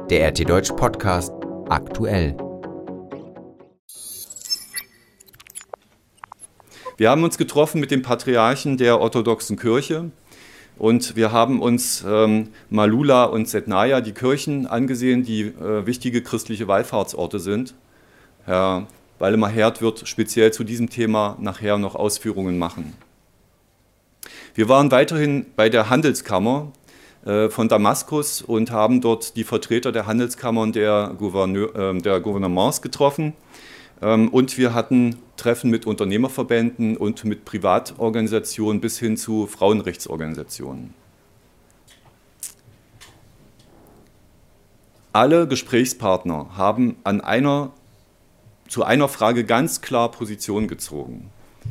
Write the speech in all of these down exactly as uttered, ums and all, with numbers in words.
Der R T Deutsch Podcast aktuell. Wir haben uns getroffen mit dem Patriarchen der orthodoxen Kirche und wir haben uns ähm, Malula und Sednaja, die Kirchen, angesehen, die äh, wichtige christliche Wallfahrtsorte sind. Herr Waldemar Herd wird speziell zu diesem Thema nachher noch Ausführungen machen. Wir waren weiterhin bei der Handelskammer äh, von Damaskus und haben dort die Vertreter der Handelskammern der, Gouverneur, äh, der Gouvernements getroffen. Ähm, und wir hatten Treffen mit Unternehmerverbänden und mit Privatorganisationen bis hin zu Frauenrechtsorganisationen. Alle Gesprächspartner haben an einer, zu einer Frage ganz klar Position gezogen.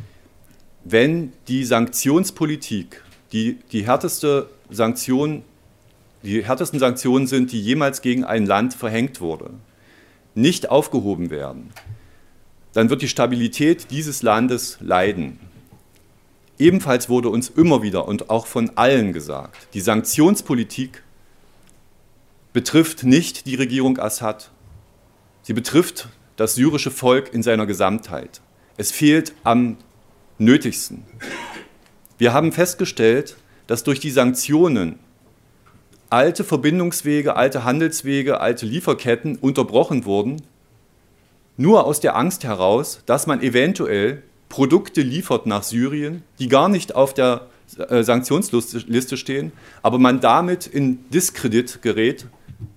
Wenn die Sanktionspolitik, die die härteste Sanktion, die härtesten Sanktionen sind, die jemals gegen ein Land verhängt wurde, nicht aufgehoben werden, dann wird die Stabilität dieses Landes leiden. Ebenfalls wurde uns immer wieder und auch von allen gesagt, die Sanktionspolitik betrifft nicht die Regierung Assad, sie betrifft das syrische Volk in seiner Gesamtheit. Es fehlt am nötigsten. Wir haben festgestellt, dass durch die Sanktionen alte Verbindungswege, alte Handelswege, alte Lieferketten unterbrochen wurden, nur aus der Angst heraus, dass man eventuell Produkte liefert nach Syrien, die gar nicht auf der äh, Sanktionsliste stehen, aber man damit in Diskredit gerät.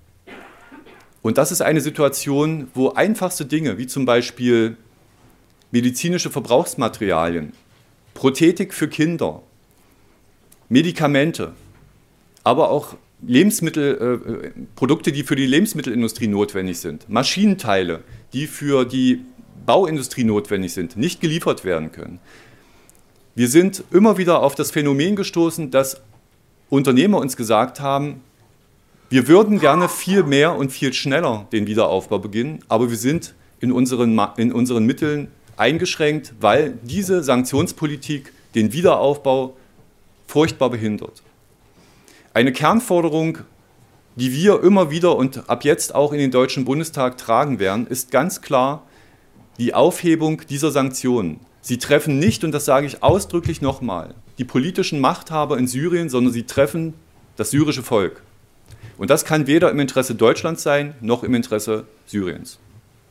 Und das ist eine Situation, wo einfachste Dinge, wie zum Beispiel medizinische Verbrauchsmaterialien, Prothetik für Kinder, Medikamente, aber auch Lebensmittel, äh, Produkte, die für die Lebensmittelindustrie notwendig sind, Maschinenteile, die für die Bauindustrie notwendig sind, nicht geliefert werden können. Wir sind immer wieder auf das Phänomen gestoßen, dass Unternehmer uns gesagt haben, wir würden gerne viel mehr und viel schneller den Wiederaufbau beginnen, aber wir sind in unseren, in unseren Mitteln eingeschränkt, weil diese Sanktionspolitik den Wiederaufbau furchtbar behindert. Eine Kernforderung, die wir immer wieder und ab jetzt auch in den Deutschen Bundestag tragen werden, ist ganz klar die Aufhebung dieser Sanktionen. Sie treffen nicht, und das sage ich ausdrücklich nochmal, die politischen Machthaber in Syrien, sondern sie treffen das syrische Volk. Und das kann weder im Interesse Deutschlands sein, noch im Interesse Syriens.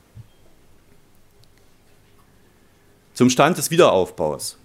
Zum Stand des Wiederaufbaus.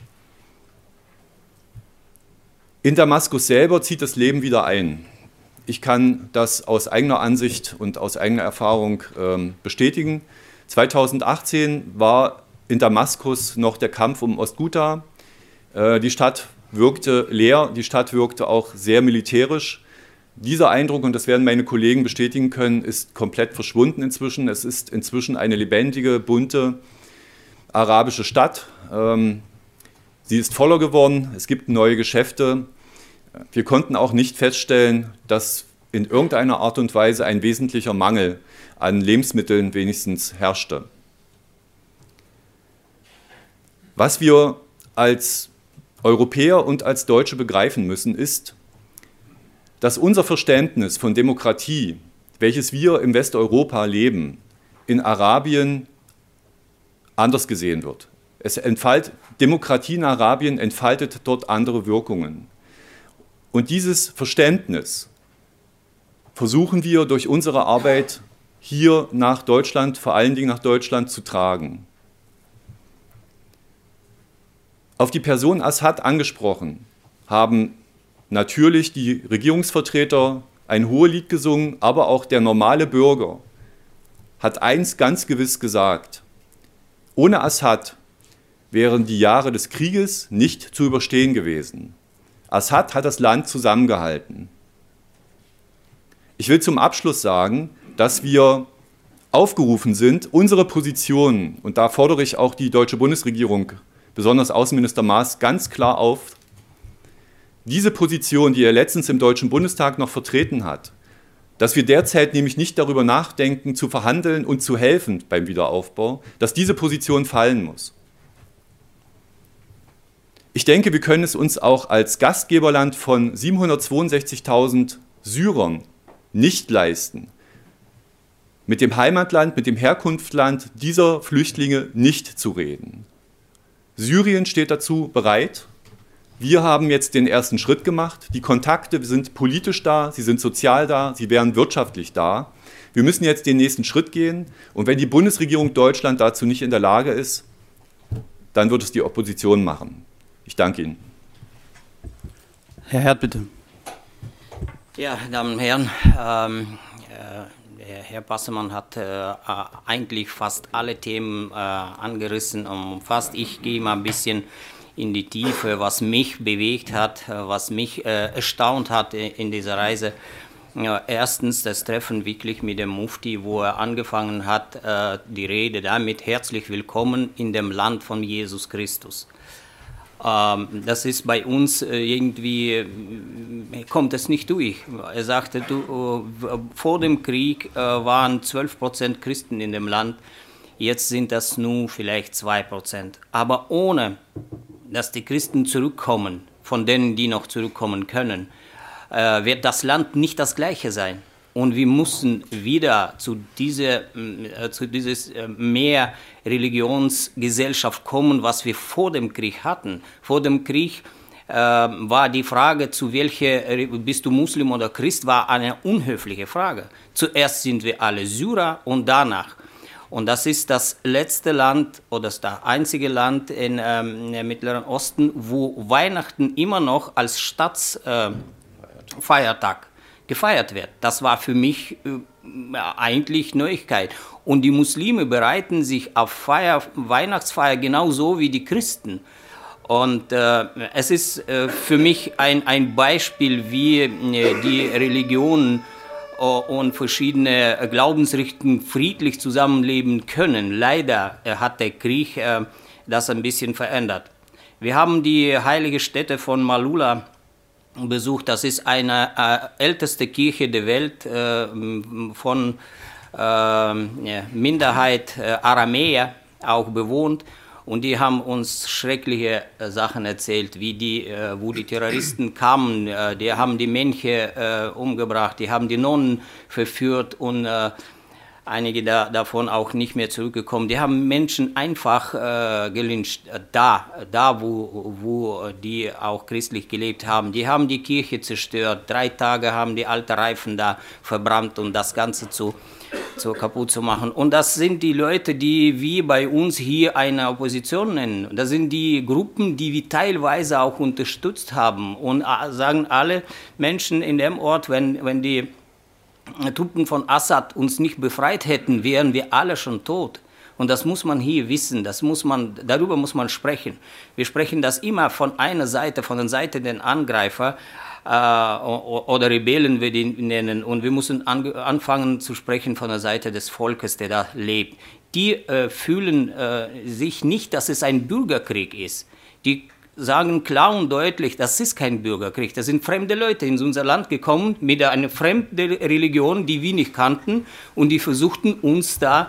In Damaskus selber zieht das Leben wieder ein. Ich kann das aus eigener Ansicht und aus eigener Erfahrung ähm, bestätigen. zweitausendachtzehn war in Damaskus noch der Kampf um Ostghouta. Äh, die Stadt wirkte leer, die Stadt wirkte auch sehr militärisch. Dieser Eindruck, und das werden meine Kollegen bestätigen können, ist komplett verschwunden inzwischen. Es ist inzwischen eine lebendige, bunte arabische Stadt. Ähm, sie ist voller geworden, es gibt neue Geschäfte. Wir konnten auch nicht feststellen, dass in irgendeiner Art und Weise ein wesentlicher Mangel an Lebensmitteln wenigstens herrschte. Was wir als Europäer und als Deutsche begreifen müssen, ist, dass unser Verständnis von Demokratie, welches wir im Westeuropa leben, in Arabien anders gesehen wird. Es entfaltet, Demokratie in Arabien entfaltet dort andere Wirkungen. Und dieses Verständnis versuchen wir durch unsere Arbeit hier nach Deutschland, vor allen Dingen nach Deutschland, zu tragen. Auf die Person Assad angesprochen haben natürlich die Regierungsvertreter ein Hohelied gesungen, aber auch der normale Bürger hat eins ganz gewiss gesagt: Ohne Assad wären die Jahre des Krieges nicht zu überstehen gewesen. Assad hat das Land zusammengehalten. Ich will zum Abschluss sagen, dass wir aufgerufen sind, unsere Positionen, und da fordere ich auch die deutsche Bundesregierung, besonders Außenminister Maas, ganz klar auf, diese Position, die er letztens im Deutschen Bundestag noch vertreten hat, dass wir derzeit nämlich nicht darüber nachdenken, zu verhandeln und zu helfen beim Wiederaufbau, dass diese Position fallen muss. Ich denke, wir können es uns auch als Gastgeberland von siebenhundertzweiundsechzigtausend Syrern nicht leisten, mit dem Heimatland, mit dem Herkunftsland dieser Flüchtlinge nicht zu reden. Syrien steht dazu bereit. Wir haben jetzt den ersten Schritt gemacht. Die Kontakte sind politisch da, sie sind sozial da, sie wären wirtschaftlich da. Wir müssen jetzt den nächsten Schritt gehen. Und wenn die Bundesregierung Deutschland dazu nicht in der Lage ist, dann wird es die Opposition machen. Ich danke Ihnen. Herr Herd, bitte. Ja, Damen und Herren, ähm, äh, Herr Bassermann hat äh, eigentlich fast alle Themen äh, angerissen und umfasst. Ich gehe mal ein bisschen in die Tiefe, was mich bewegt hat, was mich äh, erstaunt hat in dieser Reise. Ja, erstens das Treffen wirklich mit dem Mufti, wo er angefangen hat, äh, die Rede damit, herzlich willkommen in dem Land von Jesus Christus. Ähm, das ist bei uns äh, irgendwie, äh, kommt es nicht durch. Er sagte, du, äh, vor dem Krieg äh, waren zwölf Prozent Christen in dem Land, jetzt sind das nur vielleicht zwei Prozent. Aber ohne, dass die Christen zurückkommen, von denen, die noch zurückkommen können, wird das Land nicht das gleiche sein. Und wir müssen wieder zu dieser, zu dieses mehr Religionsgesellschaft kommen, was wir vor dem Krieg hatten. Vor dem Krieg äh, war die Frage, zu welcher, bist du Muslim oder Christ, war eine unhöfliche Frage. Zuerst sind wir alle Syrer und danach. Und das ist das letzte Land oder das einzige Land in, ähm, im Mittleren Osten, wo Weihnachten immer noch als Staats äh, Feiertag gefeiert wird. Das war für mich äh, eigentlich Neuigkeit. Und die Muslime bereiten sich auf Feier, Weihnachtsfeier genauso wie die Christen. Und äh, es ist äh, für mich ein, ein Beispiel, wie äh, die Religionen äh, und verschiedene Glaubensrichtungen friedlich zusammenleben können. Leider äh, hat der Krieg äh, das ein bisschen verändert. Wir haben die heilige Stätte von Malula besucht. Das ist eine äh, älteste Kirche der Welt äh, von äh, ja, Minderheit äh, Aramäer auch bewohnt. Und die haben uns schreckliche äh, Sachen erzählt, wie die, äh, wo die Terroristen kamen. Äh, die haben die Mönche äh, umgebracht, die haben die Nonnen verführt und äh, einige da, davon auch nicht mehr zurückgekommen. Die haben Menschen einfach äh, gelyncht, da, da wo, wo die auch christlich gelebt haben. Die haben die Kirche zerstört. Drei Tage haben die alten Reifen da verbrannt, um das Ganze zu, zu kaputt zu machen. Und das sind die Leute, die wir bei uns hier eine Opposition nennen. Das sind die Gruppen, die wir teilweise auch unterstützt haben. Und äh, sagen alle Menschen in dem Ort, wenn, wenn die Truppen von Assad uns nicht befreit hätten, wären wir alle schon tot. Und das muss man hier wissen, das muss man, darüber muss man sprechen. Wir sprechen das immer von einer Seite, von der Seite der Angreifer äh, oder Rebellen, wir die nennen. Und wir müssen an, anfangen zu sprechen von der Seite des Volkes, der da lebt. Die äh, fühlen äh, sich nicht, dass es ein Bürgerkrieg ist. Die sagen klar und deutlich, das ist kein Bürgerkrieg, das sind fremde Leute in unser Land gekommen mit einer fremden Religion, die wir nicht kannten, und die versuchten uns da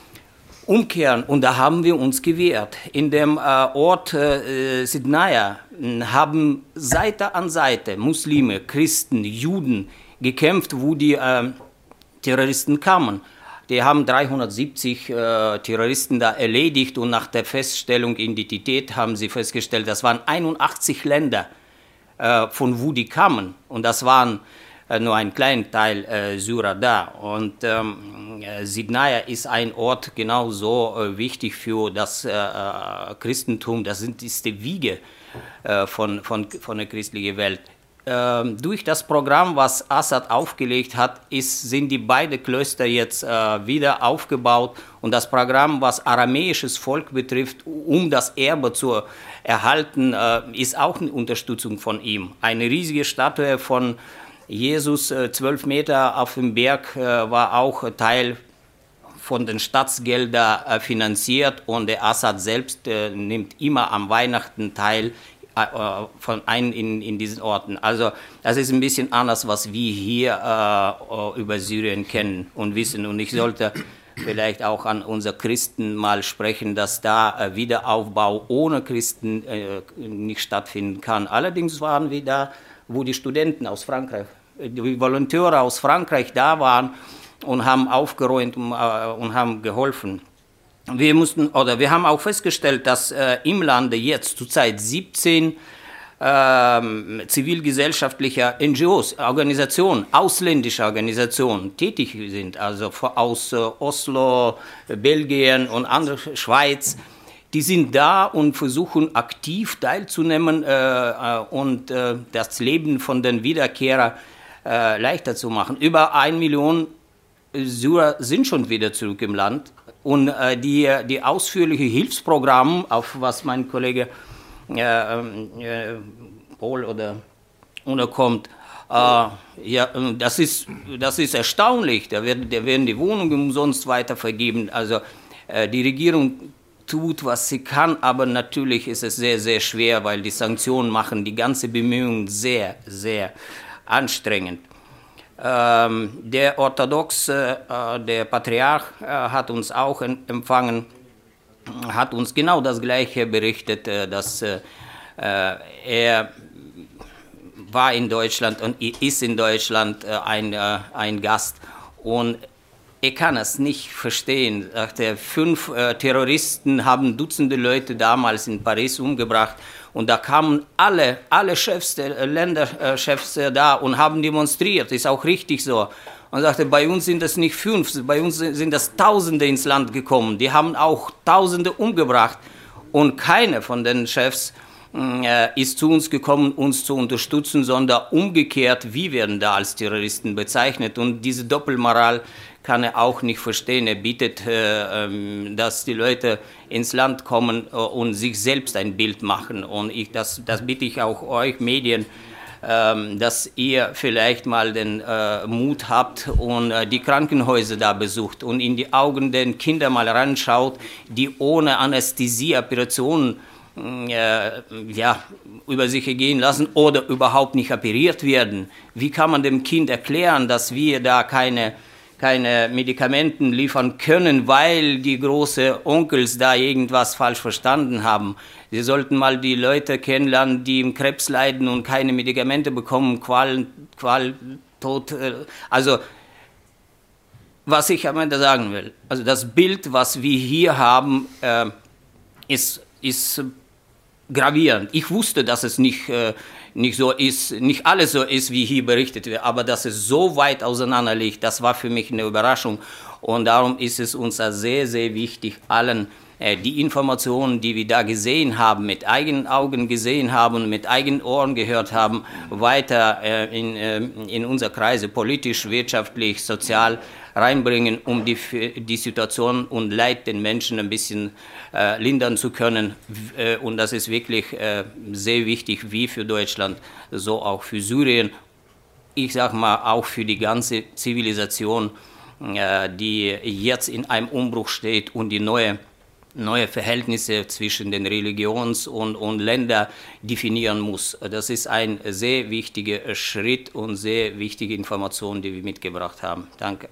umkehren, und da haben wir uns gewehrt. In dem äh, Ort äh, Sidnaya haben Seite an Seite Muslime, Christen, Juden gekämpft, wo die äh, Terroristen kamen. Die haben dreihundertsiebzig äh, Terroristen da erledigt, und nach der Feststellung Identität haben sie festgestellt, das waren einundachtzig Länder, äh, von wo die kamen. Und das waren äh, nur ein kleiner Teil äh, Syrer da. Und ähm, Sidnaya ist ein Ort genauso äh, wichtig für das äh, Christentum. Das sind, ist die Wiege äh, von, von, von der christlichen Welt. Ähm, durch das Programm, was Assad aufgelegt hat, ist, sind die beiden Klöster jetzt äh, wieder aufgebaut. Und das Programm, was aramäisches Volk betrifft, um das Erbe zu erhalten, äh, ist auch eine Unterstützung von ihm. Eine riesige Statue von Jesus, äh, zwölf Meter auf dem Berg, äh, war auch Teil von den Staatsgeldern äh, finanziert. Und der Assad selbst äh, nimmt immer am Weihnachten teil von ein in, in diesen Orten. Also das ist ein bisschen anders, was wir hier äh, über Syrien kennen und wissen. Und ich sollte vielleicht auch an unsere Christen mal sprechen, dass da äh, Wiederaufbau ohne Christen äh, nicht stattfinden kann. Allerdings waren wir da, wo die Studenten aus Frankreich, die Volontäre aus Frankreich da waren, und haben aufgeräumt und, äh, und haben geholfen. Wir mussten, oder wir haben auch festgestellt, dass äh, im Lande jetzt zurzeit siebzehn äh, zivilgesellschaftliche N G Os, Organisationen, ausländische Organisationen tätig sind, also aus äh, Oslo, Belgien und andere, Schweiz. Die sind da und versuchen aktiv teilzunehmen äh, und äh, das Leben von den Wiederkehrern äh, leichter zu machen. Über eine Million Syrer sind schon wieder zurück im Land. Und äh, die, die ausführliche Hilfsprogramme, auf was mein Kollege äh, äh, Paul oder unterkommt, äh, ja, das ist, das ist erstaunlich. Da werden, da werden die Wohnungen umsonst weitervergeben. Also äh, die Regierung tut, was sie kann, aber natürlich ist es sehr, sehr schwer, weil die Sanktionen machen die ganze Bemühungen sehr, sehr anstrengend. Ähm, der Orthodoxe, äh, der Patriarch äh, hat uns auch empfangen, hat uns genau das Gleiche berichtet, äh, dass äh, er war in Deutschland und ist in Deutschland äh, ein, äh, ein Gast und er kann es nicht verstehen. Dachte, fünf äh, Terroristen haben Dutzende Leute damals in Paris umgebracht. Und da kamen alle, alle Chefs der Länderchefs äh, da und haben demonstriert. Ist auch richtig so. Und sagte, bei uns sind es nicht fünf, bei uns sind das Tausende ins Land gekommen. Die haben auch Tausende umgebracht. Und keiner von den Chefs äh, ist zu uns gekommen, uns zu unterstützen, sondern umgekehrt, wir werden da als Terroristen bezeichnet. Und diese Doppelmoral kann er auch nicht verstehen. Er bietet, äh, ähm, dass die Leute ins Land kommen äh, und sich selbst ein Bild machen. Und ich, das, das bitte ich auch euch Medien, ähm, dass ihr vielleicht mal den äh, Mut habt und äh, die Krankenhäuser da besucht und in die Augen der Kinder mal ranschaut, die ohne Anästhesie Operationen äh, ja, über sich ergehen lassen oder überhaupt nicht operiert werden. Wie kann man dem Kind erklären, dass wir da keine keine Medikamenten liefern können, weil die großen Onkels da irgendwas falsch verstanden haben. Sie sollten mal die Leute kennenlernen, die im Krebs leiden und keine Medikamente bekommen, Qual, Qual, Tod. Also, was ich am Ende sagen will, also das Bild, was wir hier haben, äh, ist, ist gravierend. Ich wusste, dass es nicht äh, nicht so ist, nicht alles so ist, wie hier berichtet wird, aber dass es so weit auseinander liegt, das war für mich eine Überraschung. Und darum ist es uns sehr, sehr wichtig, allen äh, die Informationen, die wir da gesehen haben, mit eigenen Augen gesehen haben, mit eigenen Ohren gehört haben, weiter äh, in, äh, in unsere Kreise politisch, wirtschaftlich, sozial reinbringen, um die, die Situation und Leid den Menschen ein bisschen äh, lindern zu können. Äh, und das ist wirklich äh, sehr wichtig, wie für Deutschland, so auch für Syrien. Ich sage mal, auch für die ganze Zivilisation, äh, die jetzt in einem Umbruch steht und die neue, neue Verhältnisse zwischen den Religions- und, und Ländern definieren muss. Das ist ein sehr wichtiger Schritt und sehr wichtige Information, die wir mitgebracht haben. Danke.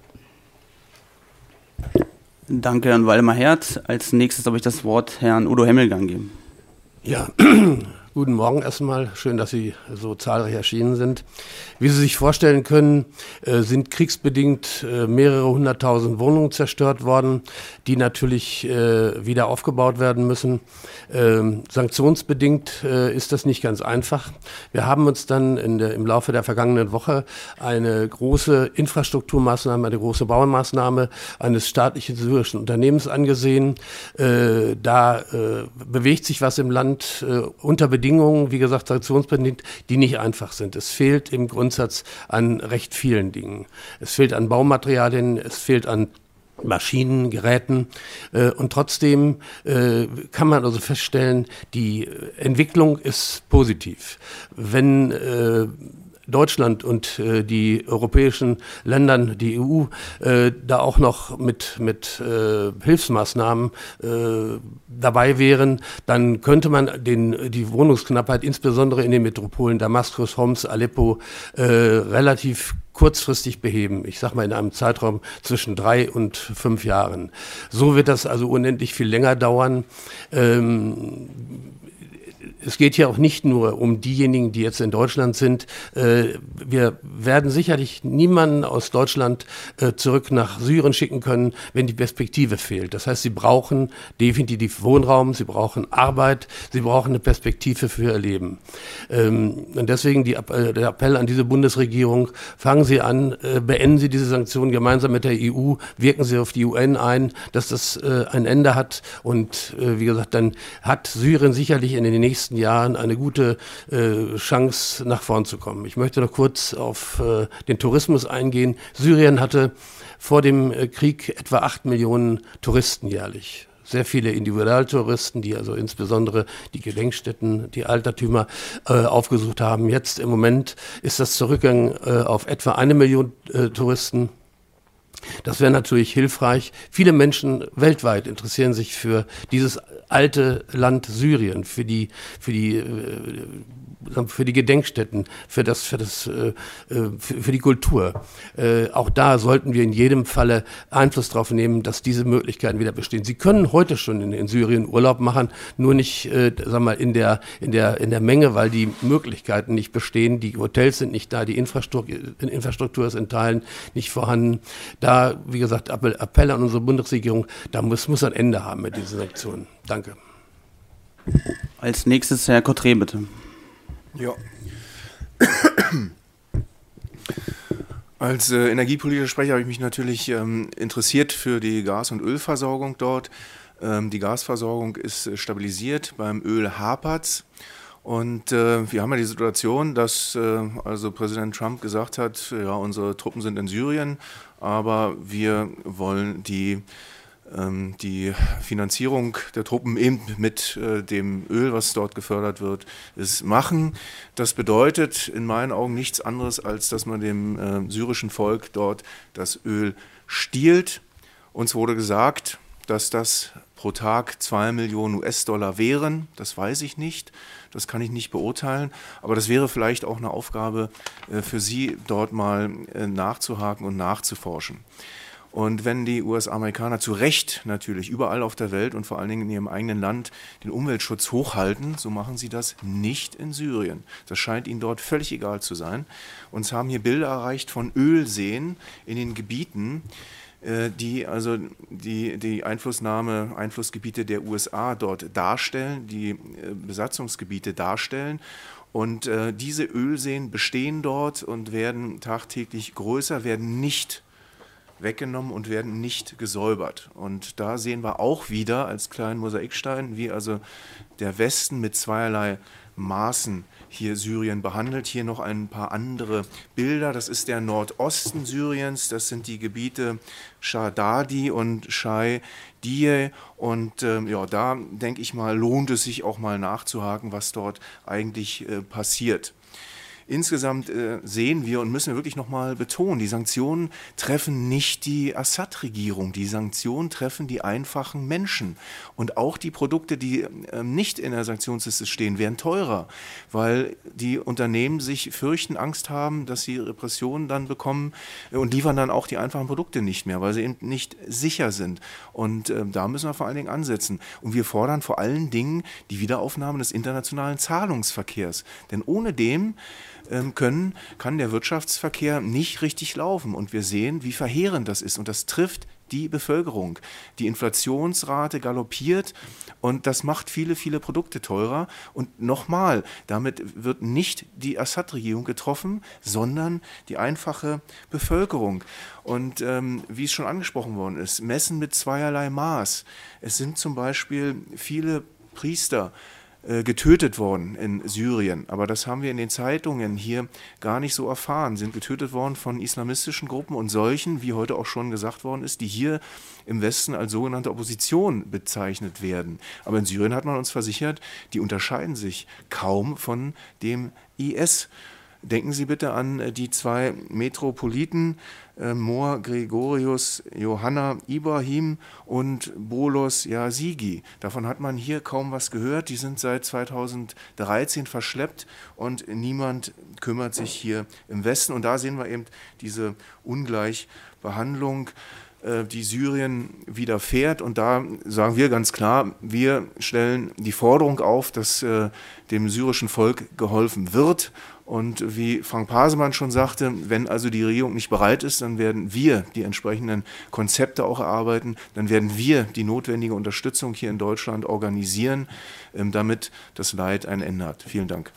Danke an Waldemar Herd. Als nächstes habe ich das Wort Herrn Udo Hemmelgang geben. Ja, guten Morgen erstmal. Schön, dass Sie so zahlreich erschienen sind. Wie Sie sich vorstellen können, äh, sind kriegsbedingt äh, mehrere hunderttausend Wohnungen zerstört worden, die natürlich äh, wieder aufgebaut werden müssen. Ähm, sanktionsbedingt äh, ist das nicht ganz einfach. Wir haben uns dann in der, im Laufe der vergangenen Woche eine große Infrastrukturmaßnahme, eine große Baumaßnahme eines staatlichen syrischen Unternehmens angesehen. Äh, da äh, bewegt sich was im Land äh, unter Bedingungen, wie gesagt, sanktionsbedingt, die nicht einfach sind. Es fehlt im Grundsatz an recht vielen Dingen. Es fehlt an Baumaterialien, es fehlt an Maschinen, Geräten äh, und trotzdem äh, kann man also feststellen, die Entwicklung ist positiv. Wenn äh, Deutschland und äh, die europäischen Länder, die E U, äh, da auch noch mit, mit äh, Hilfsmaßnahmen äh, dabei wären, dann könnte man den, die Wohnungsknappheit, insbesondere in den Metropolen Damaskus, Homs, Aleppo, äh, relativ kurzfristig beheben. Ich sage mal in einem Zeitraum zwischen drei und fünf Jahren. So wird das also unendlich viel länger dauern. Ähm, es geht hier auch nicht nur um diejenigen, die jetzt in Deutschland sind. Äh, wir werden sicherlich niemanden aus Deutschland äh, zurück nach Syrien schicken können, wenn die Perspektive fehlt. Das heißt, sie brauchen definitiv Wohnraum, sie brauchen Arbeit, sie brauchen eine Perspektive für ihr Leben. Ähm, und deswegen die, äh, der Appell an diese Bundesregierung, fangen Sie an, äh, beenden Sie diese Sanktionen gemeinsam mit der E U, wirken Sie auf die U N ein, dass das äh, ein Ende hat. Und äh, wie gesagt, dann hat Syrien sicherlich in den nächsten Jahren eine gute äh, Chance, nach vorn zu kommen. Ich möchte noch kurz auf äh, den Tourismus eingehen. Syrien hatte vor dem äh, Krieg etwa acht Millionen Touristen jährlich. Sehr viele Individualtouristen, die also insbesondere die Gedenkstätten, die Altertümer äh, aufgesucht haben. Jetzt im Moment ist das zurückgegangen äh, auf etwa eine Million äh, Touristen. Das wäre natürlich hilfreich. Viele Menschen weltweit interessieren sich für dieses alte Land Syrien, für die, für die, äh, für die Gedenkstätten, für das, für das, äh, für, für die Kultur. Äh, auch da sollten wir in jedem Falle Einfluss darauf nehmen, dass diese Möglichkeiten wieder bestehen. Sie können heute schon in, in Syrien Urlaub machen, nur nicht, äh, sag mal, in der, in der, in der Menge, weil die Möglichkeiten nicht bestehen. Die Hotels sind nicht da, die Infrastruktur, Infrastruktur ist in Teilen nicht vorhanden. Da, wie gesagt, Appell, Appell an unsere Bundesregierung, da muss, muss ein Ende haben mit diesen Sanktionen. Danke. Als nächstes Herr Cotret, bitte. Ja. Als äh, energiepolitischer Sprecher habe ich mich natürlich ähm, interessiert für die Gas- und Ölversorgung dort. Ähm, die Gasversorgung ist äh, stabilisiert, beim Öl hapert's. Und äh, wir haben ja die Situation, dass äh, also Präsident Trump gesagt hat, ja, unsere Truppen sind in Syrien, aber wir wollen die Die Finanzierung der Truppen eben mit äh, dem Öl, was dort gefördert wird, ist machen. Das bedeutet in meinen Augen nichts anderes, als dass man dem äh, syrischen Volk dort das Öl stiehlt. Uns wurde gesagt, dass das pro Tag zwei Millionen U S-Dollar wären. Das weiß ich nicht, das kann ich nicht beurteilen. Aber das wäre vielleicht auch eine Aufgabe äh, für Sie, dort mal äh, nachzuhaken und nachzuforschen. Und wenn die U S-Amerikaner zu Recht natürlich überall auf der Welt und vor allen Dingen in ihrem eigenen Land den Umweltschutz hochhalten, so machen sie das nicht in Syrien. Das scheint ihnen dort völlig egal zu sein. Uns haben hier Bilder erreicht von Ölseen in den Gebieten, die also die, die Einflussnahme, Einflussgebiete der U S A dort darstellen, die Besatzungsgebiete darstellen. Und äh, diese Ölseen bestehen dort und werden tagtäglich größer, werden nicht weggenommen und werden nicht gesäubert. Und da sehen wir auch wieder als kleinen Mosaikstein, wie also der Westen mit zweierlei Maßen hier Syrien behandelt. Hier noch ein paar andere Bilder. Das ist der Nordosten Syriens, das sind die Gebiete Shadadi und Shai-Diye. Und ähm, ja, da denke ich mal, lohnt es sich auch mal nachzuhaken, was dort eigentlich äh, passiert. Insgesamt äh, sehen wir und müssen wir wirklich nochmal betonen, die Sanktionen treffen nicht die Assad-Regierung, die Sanktionen treffen die einfachen Menschen. Und auch die Produkte, die äh, nicht in der Sanktionsliste stehen, werden teurer, weil die Unternehmen sich fürchten, Angst haben, dass sie Repressionen dann bekommen äh, und liefern dann auch die einfachen Produkte nicht mehr, weil sie eben nicht sicher sind. Und äh, da müssen wir vor allen Dingen ansetzen. Und wir fordern vor allen Dingen die Wiederaufnahme des internationalen Zahlungsverkehrs. Denn ohne dem können, kann der Wirtschaftsverkehr nicht richtig laufen. Und wir sehen, wie verheerend das ist. Und das trifft die Bevölkerung. Die Inflationsrate galoppiert und das macht viele, viele Produkte teurer. Und nochmal, damit wird nicht die Assad-Regierung getroffen, sondern die einfache Bevölkerung. Und ähm, wie es schon angesprochen worden ist, messen mit zweierlei Maß. Es sind zum Beispiel viele Priester getötet worden in Syrien, aber das haben wir in den Zeitungen hier gar nicht so erfahren, sind getötet worden von islamistischen Gruppen und solchen, wie heute auch schon gesagt worden ist, die hier im Westen als sogenannte Opposition bezeichnet werden. Aber in Syrien hat man uns versichert, die unterscheiden sich kaum von dem I S. Denken Sie bitte an die zwei Metropoliten, äh, Mor Gregorius Johanna Ibrahim und Bolos Yazigi. Davon hat man hier kaum was gehört. Die sind seit zweitausenddreizehn verschleppt und niemand kümmert sich hier im Westen. Und da sehen wir eben diese Ungleichbehandlung. Behandlung, äh, die Syrien widerfährt. Und da sagen wir ganz klar, wir stellen die Forderung auf, dass äh, dem syrischen Volk geholfen wird. Und wie Frank Pasemann schon sagte, wenn also die Regierung nicht bereit ist, dann werden wir die entsprechenden Konzepte auch erarbeiten, dann werden wir die notwendige Unterstützung hier in Deutschland organisieren, damit das Leid ein Ende hat. Vielen Dank.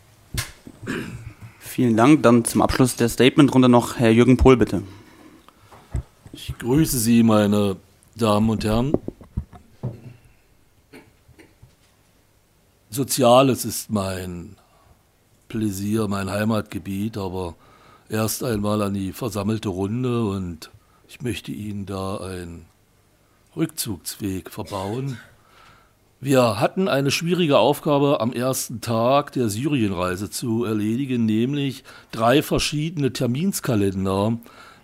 Vielen Dank. Dann zum Abschluss der Statementrunde noch Herr Jürgen Pohl, bitte. Ich grüße Sie, meine Damen und Herren. Soziales ist mein Pläsier, mein Heimatgebiet, aber erst einmal an die versammelte Runde und ich möchte Ihnen da einen Rückzugsweg verbauen. Wir hatten eine schwierige Aufgabe am ersten Tag der Syrienreise zu erledigen, nämlich drei verschiedene Terminskalender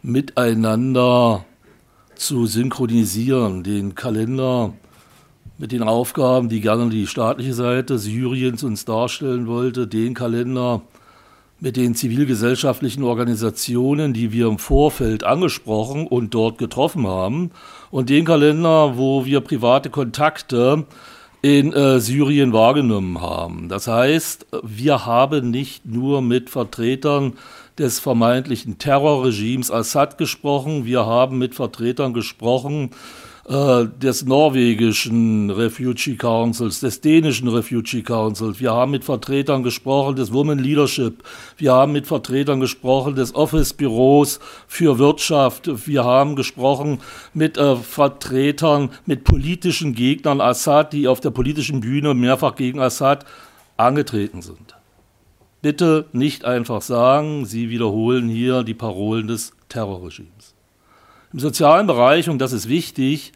miteinander zu synchronisieren. Den Kalender mit den Aufgaben, die gerne die staatliche Seite Syriens uns darstellen wollte, den Kalender mit den zivilgesellschaftlichen Organisationen, die wir im Vorfeld angesprochen und dort getroffen haben, und den Kalender, wo wir private Kontakte in äh, Syrien wahrgenommen haben. Das heißt, wir haben nicht nur mit Vertretern des vermeintlichen Terrorregimes Assad gesprochen, wir haben mit Vertretern gesprochen des norwegischen Refugee Councils, des dänischen Refugee Councils. Wir haben mit Vertretern gesprochen des Women Leadership. Wir haben mit Vertretern gesprochen des Office Büros für Wirtschaft. Wir haben gesprochen mit äh, Vertretern, mit politischen Gegnern Assad, die auf der politischen Bühne mehrfach gegen Assad angetreten sind. Bitte nicht einfach sagen, Sie wiederholen hier die Parolen des Terrorregimes. Im sozialen Bereich, und das ist wichtig,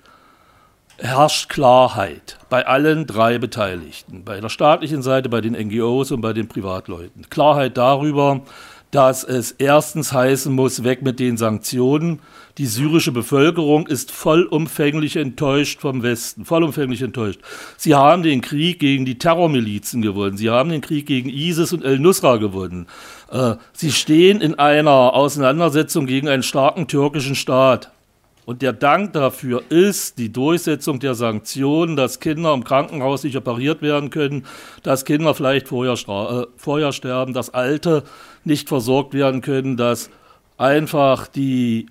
herrscht Klarheit bei allen drei Beteiligten, bei der staatlichen Seite, bei den N G Os und bei den Privatleuten. Klarheit darüber, dass es erstens heißen muss, weg mit den Sanktionen. Die syrische Bevölkerung ist vollumfänglich enttäuscht vom Westen, vollumfänglich enttäuscht. Sie haben den Krieg gegen die Terrormilizen gewonnen, sie haben den Krieg gegen ISIS und El-Nusra gewonnen. Äh, sie stehen in einer Auseinandersetzung gegen einen starken türkischen Staat. Und der Dank dafür ist die Durchsetzung der Sanktionen, dass Kinder im Krankenhaus nicht operiert werden können, dass Kinder vielleicht vorher, äh, vorher sterben, dass Alte nicht versorgt werden können, dass einfach die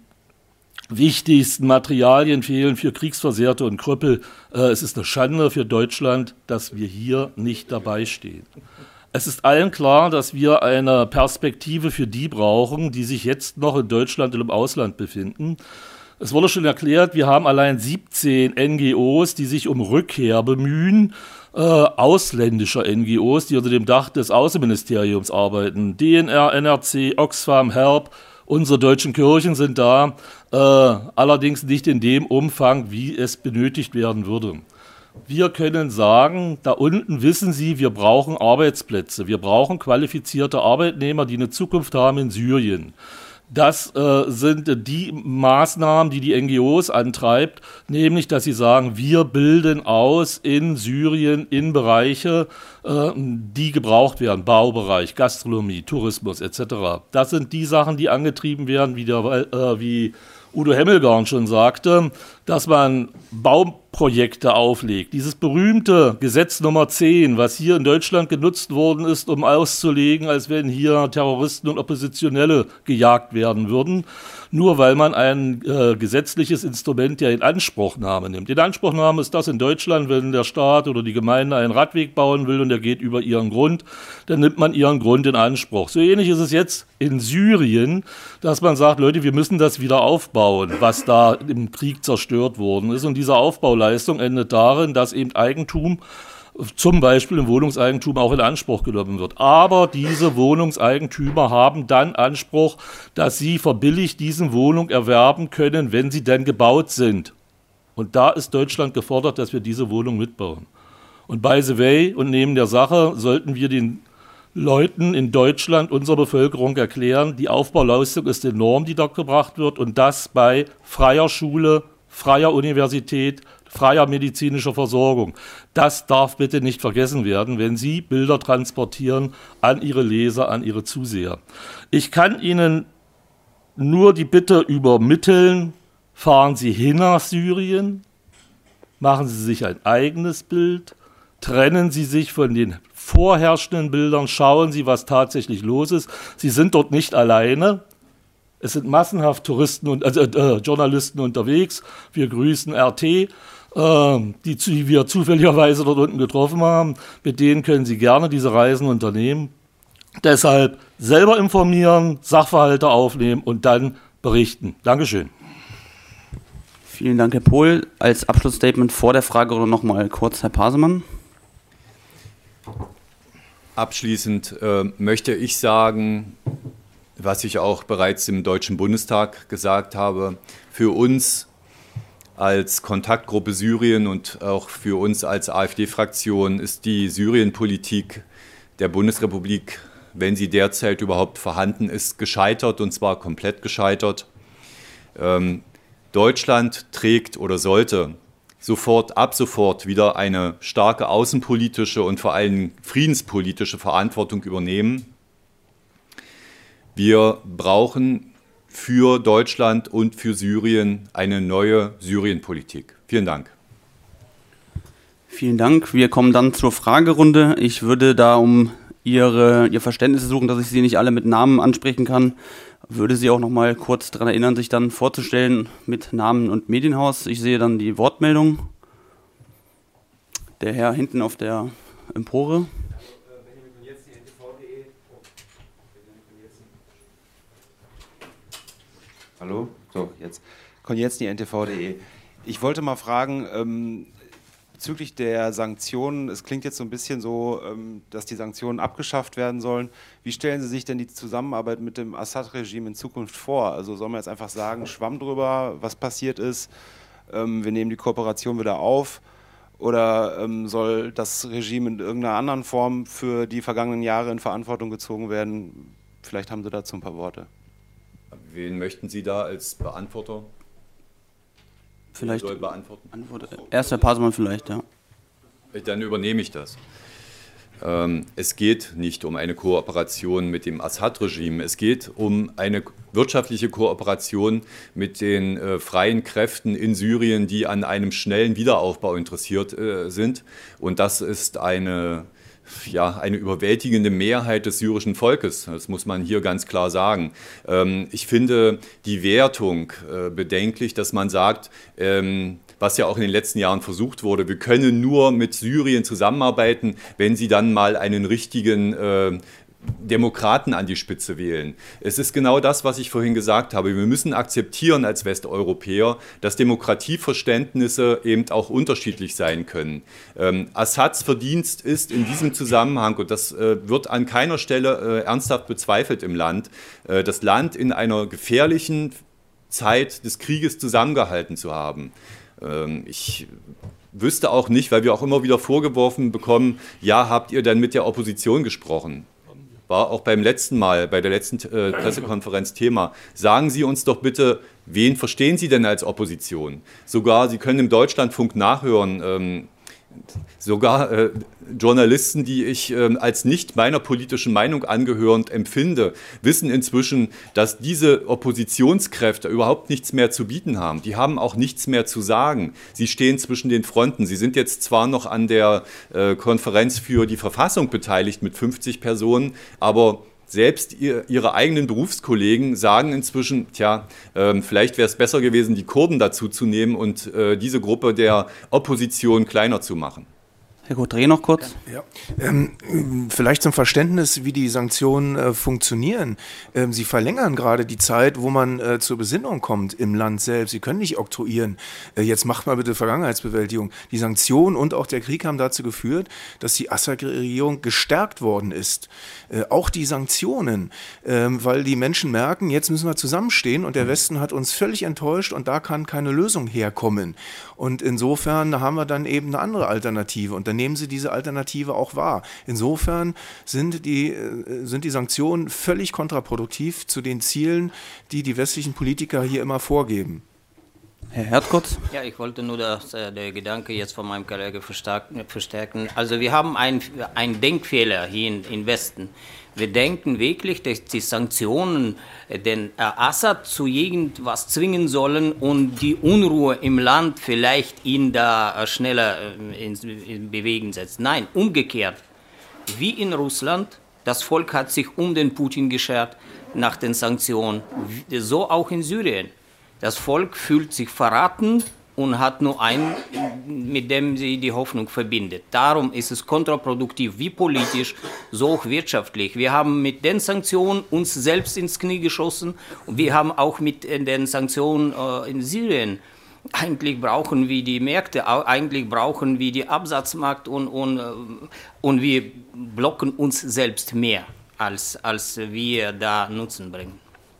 wichtigsten Materialien fehlen für Kriegsversehrte und Krüppel. Äh, es ist eine Schande für Deutschland, dass wir hier nicht dabei stehen. Es ist allen klar, dass wir eine Perspektive für die brauchen, die sich jetzt noch in Deutschland und im Ausland befinden. Es wurde schon erklärt, wir haben allein siebzehn N G Os, die sich um Rückkehr bemühen, äh, ausländischer N G Os, die unter dem Dach des Außenministeriums arbeiten. D N R, N R C, Oxfam, HELP, unsere deutschen Kirchen sind da, äh, allerdings nicht in dem Umfang, wie es benötigt werden würde. Wir können sagen, da unten wissen Sie, wir brauchen Arbeitsplätze, wir brauchen qualifizierte Arbeitnehmer, die eine Zukunft haben in Syrien. Das äh, sind die Maßnahmen, die die N G Os antreibt, nämlich, dass sie sagen, wir bilden aus in Syrien in Bereiche, äh, die gebraucht werden, Baubereich, Gastronomie, Tourismus et cetera. Das sind die Sachen, die angetrieben werden, wie, der, äh, wie Udo Hemmelgarn schon sagte, dass man Bauprojekte auflegt. Dieses berühmte Gesetz Nummer zehn, was hier in Deutschland genutzt worden ist, um auszulegen, als wenn hier Terroristen und Oppositionelle gejagt werden würden, nur weil man ein äh, gesetzliches Instrument ja in Anspruchnahme nimmt. In Anspruchnahme ist das in Deutschland, wenn der Staat oder die Gemeinde einen Radweg bauen will und der geht über ihren Grund, dann nimmt man ihren Grund in Anspruch. So ähnlich ist es jetzt in Syrien, dass man sagt, Leute, wir müssen das wieder aufbauen, was da im Krieg zerstört worden ist. Und diese Aufbauleistung endet darin, dass eben Eigentum, zum Beispiel im Wohnungseigentum, auch in Anspruch genommen wird. Aber diese Wohnungseigentümer haben dann Anspruch, dass sie verbilligt diese Wohnung erwerben können, wenn sie denn gebaut sind. Und da ist Deutschland gefordert, dass wir diese Wohnung mitbauen. Und by the way, und neben der Sache, sollten wir den Leuten in Deutschland, unserer Bevölkerung erklären, die Aufbauleistung ist enorm, die dort gebracht wird, und das bei freier Schule, freier Universität, freier medizinischer Versorgung. Das darf bitte nicht vergessen werden, wenn Sie Bilder transportieren an Ihre Leser, an Ihre Zuseher. Ich kann Ihnen nur die Bitte übermitteln, fahren Sie hin nach Syrien, machen Sie sich ein eigenes Bild, trennen Sie sich von den vorherrschenden Bildern, schauen Sie, was tatsächlich los ist. Sie sind dort nicht alleine. Es sind massenhaft Touristen und also, äh, Journalisten unterwegs. Wir grüßen R T, äh, die, die wir zufälligerweise dort unten getroffen haben. Mit denen können Sie gerne diese Reisen unternehmen. Deshalb selber informieren, Sachverhalte aufnehmen und dann berichten. Dankeschön. Vielen Dank, Herr Pohl. Als Abschlussstatement vor der Fragerunde noch mal kurz Herr Pasemann. Abschließend äh, möchte ich sagen, was ich auch bereits im Deutschen Bundestag gesagt habe, für uns als Kontaktgruppe Syrien und auch für uns als AfD-Fraktion ist die Syrienpolitik der Bundesrepublik, wenn sie derzeit überhaupt vorhanden ist, gescheitert, und zwar komplett gescheitert. Ähm, Deutschland trägt oder sollte sofort, ab sofort wieder eine starke außenpolitische und vor allem friedenspolitische Verantwortung übernehmen. Wir brauchen für Deutschland und für Syrien eine neue Syrienpolitik. Vielen Dank. Vielen Dank. Wir kommen dann zur Fragerunde. Ich würde da um Ihre, Ihr Verständnis suchen, dass ich Sie nicht alle mit Namen ansprechen kann. Würde Sie auch noch mal kurz daran erinnern, sich dann vorzustellen mit Namen und Medienhaus. Ich sehe dann die Wortmeldung. Der Herr hinten auf der Empore. Hallo? So, jetzt. Konietzny, N T V punkt de. Ich wollte mal fragen, ähm, bezüglich der Sanktionen, es klingt jetzt so ein bisschen so, ähm, dass die Sanktionen abgeschafft werden sollen. Wie stellen Sie sich denn die Zusammenarbeit mit dem Assad-Regime in Zukunft vor? Also soll man jetzt einfach sagen, Schwamm drüber, was passiert ist, ähm, wir nehmen die Kooperation wieder auf? Oder ähm, soll das Regime in irgendeiner anderen Form für die vergangenen Jahre in Verantwortung gezogen werden? Vielleicht haben Sie dazu ein paar Worte. Wen möchten Sie da als Beantworter? Vielleicht soll beantworten? Erst Herr Pasemann vielleicht, ja. Dann übernehme ich das. Ähm, es geht nicht um eine Kooperation mit dem Assad-Regime. Es geht um eine wirtschaftliche Kooperation mit den äh, freien Kräften in Syrien, die an einem schnellen Wiederaufbau interessiert äh, sind. Und das ist eine, ja, eine überwältigende Mehrheit des syrischen Volkes. Das muss man hier ganz klar sagen. Ähm, ich finde die Wertung äh, bedenklich, dass man sagt, ähm, was ja auch in den letzten Jahren versucht wurde, wir können nur mit Syrien zusammenarbeiten, wenn sie dann mal einen richtigen äh, Demokraten an die Spitze wählen. Es ist genau das, was ich vorhin gesagt habe. Wir müssen akzeptieren als Westeuropäer, dass Demokratieverständnisse eben auch unterschiedlich sein können. Ähm, Assads Verdienst ist in diesem Zusammenhang, und das äh, wird an keiner Stelle äh, ernsthaft bezweifelt im Land, äh, das Land in einer gefährlichen Zeit des Krieges zusammengehalten zu haben. Ähm, ich wüsste auch nicht, weil wir auch immer wieder vorgeworfen bekommen, ja, habt ihr denn mit der Opposition gesprochen? War auch beim letzten Mal, bei der letzten äh, Pressekonferenz Thema. Sagen Sie uns doch bitte, wen verstehen Sie denn als Opposition? Sogar, Sie können im Deutschlandfunk nachhören, ähm, sogar äh, Journalisten, die ich äh, als nicht meiner politischen Meinung angehörend empfinde, wissen inzwischen, dass diese Oppositionskräfte überhaupt nichts mehr zu bieten haben. Die haben auch nichts mehr zu sagen. Sie stehen zwischen den Fronten. Sie sind jetzt zwar noch an der äh, Konferenz für die Verfassung beteiligt mit fünfzig Personen, aber selbst ihr, ihre eigenen Berufskollegen sagen inzwischen, tja, äh, vielleicht wäre es besser gewesen, die Kurden dazu zu nehmen und äh, diese Gruppe der Opposition kleiner zu machen. Herr Gaudret noch kurz. Ja, ähm, vielleicht zum Verständnis, wie die Sanktionen äh, funktionieren. Ähm, sie verlängern gerade die Zeit, wo man äh, zur Besinnung kommt im Land selbst. Sie können nicht oktroyieren. Äh, jetzt macht mal bitte Vergangenheitsbewältigung. Die Sanktionen und auch der Krieg haben dazu geführt, dass die Assad-Regierung gestärkt worden ist. Äh, auch die Sanktionen, äh, weil die Menschen merken, jetzt müssen wir zusammenstehen und der Westen hat uns völlig enttäuscht und da kann keine Lösung herkommen. Und insofern haben wir dann eben eine andere Alternative und dann nehmen sie diese Alternative auch wahr. Insofern sind die, sind die Sanktionen völlig kontraproduktiv zu den Zielen, die die westlichen Politiker hier immer vorgeben. Herr Hertgott? Ja, ich wollte nur das, äh, der Gedanke jetzt von meinem Kollegen verstärken. Also wir haben einen Denkfehler hier in, im Westen. Wir denken wirklich, dass die Sanktionen den Assad zu irgendwas zwingen sollen und die Unruhe im Land vielleicht ihn da schneller in, in Bewegung setzt. Nein, umgekehrt. Wie in Russland, das Volk hat sich um den Putin geschert nach den Sanktionen, so auch in Syrien. Das Volk fühlt sich verraten und hat nur einen, mit dem sie die Hoffnung verbindet. Darum ist es kontraproduktiv, wie politisch, so auch wirtschaftlich. Wir haben mit den Sanktionen uns selbst ins Knie geschossen und wir haben auch mit den Sanktionen äh, in Syrien, eigentlich brauchen wir die Märkte, eigentlich brauchen wir die Absatzmarkt und, und, und wir blocken uns selbst mehr, als, als wir da Nutzen bringen.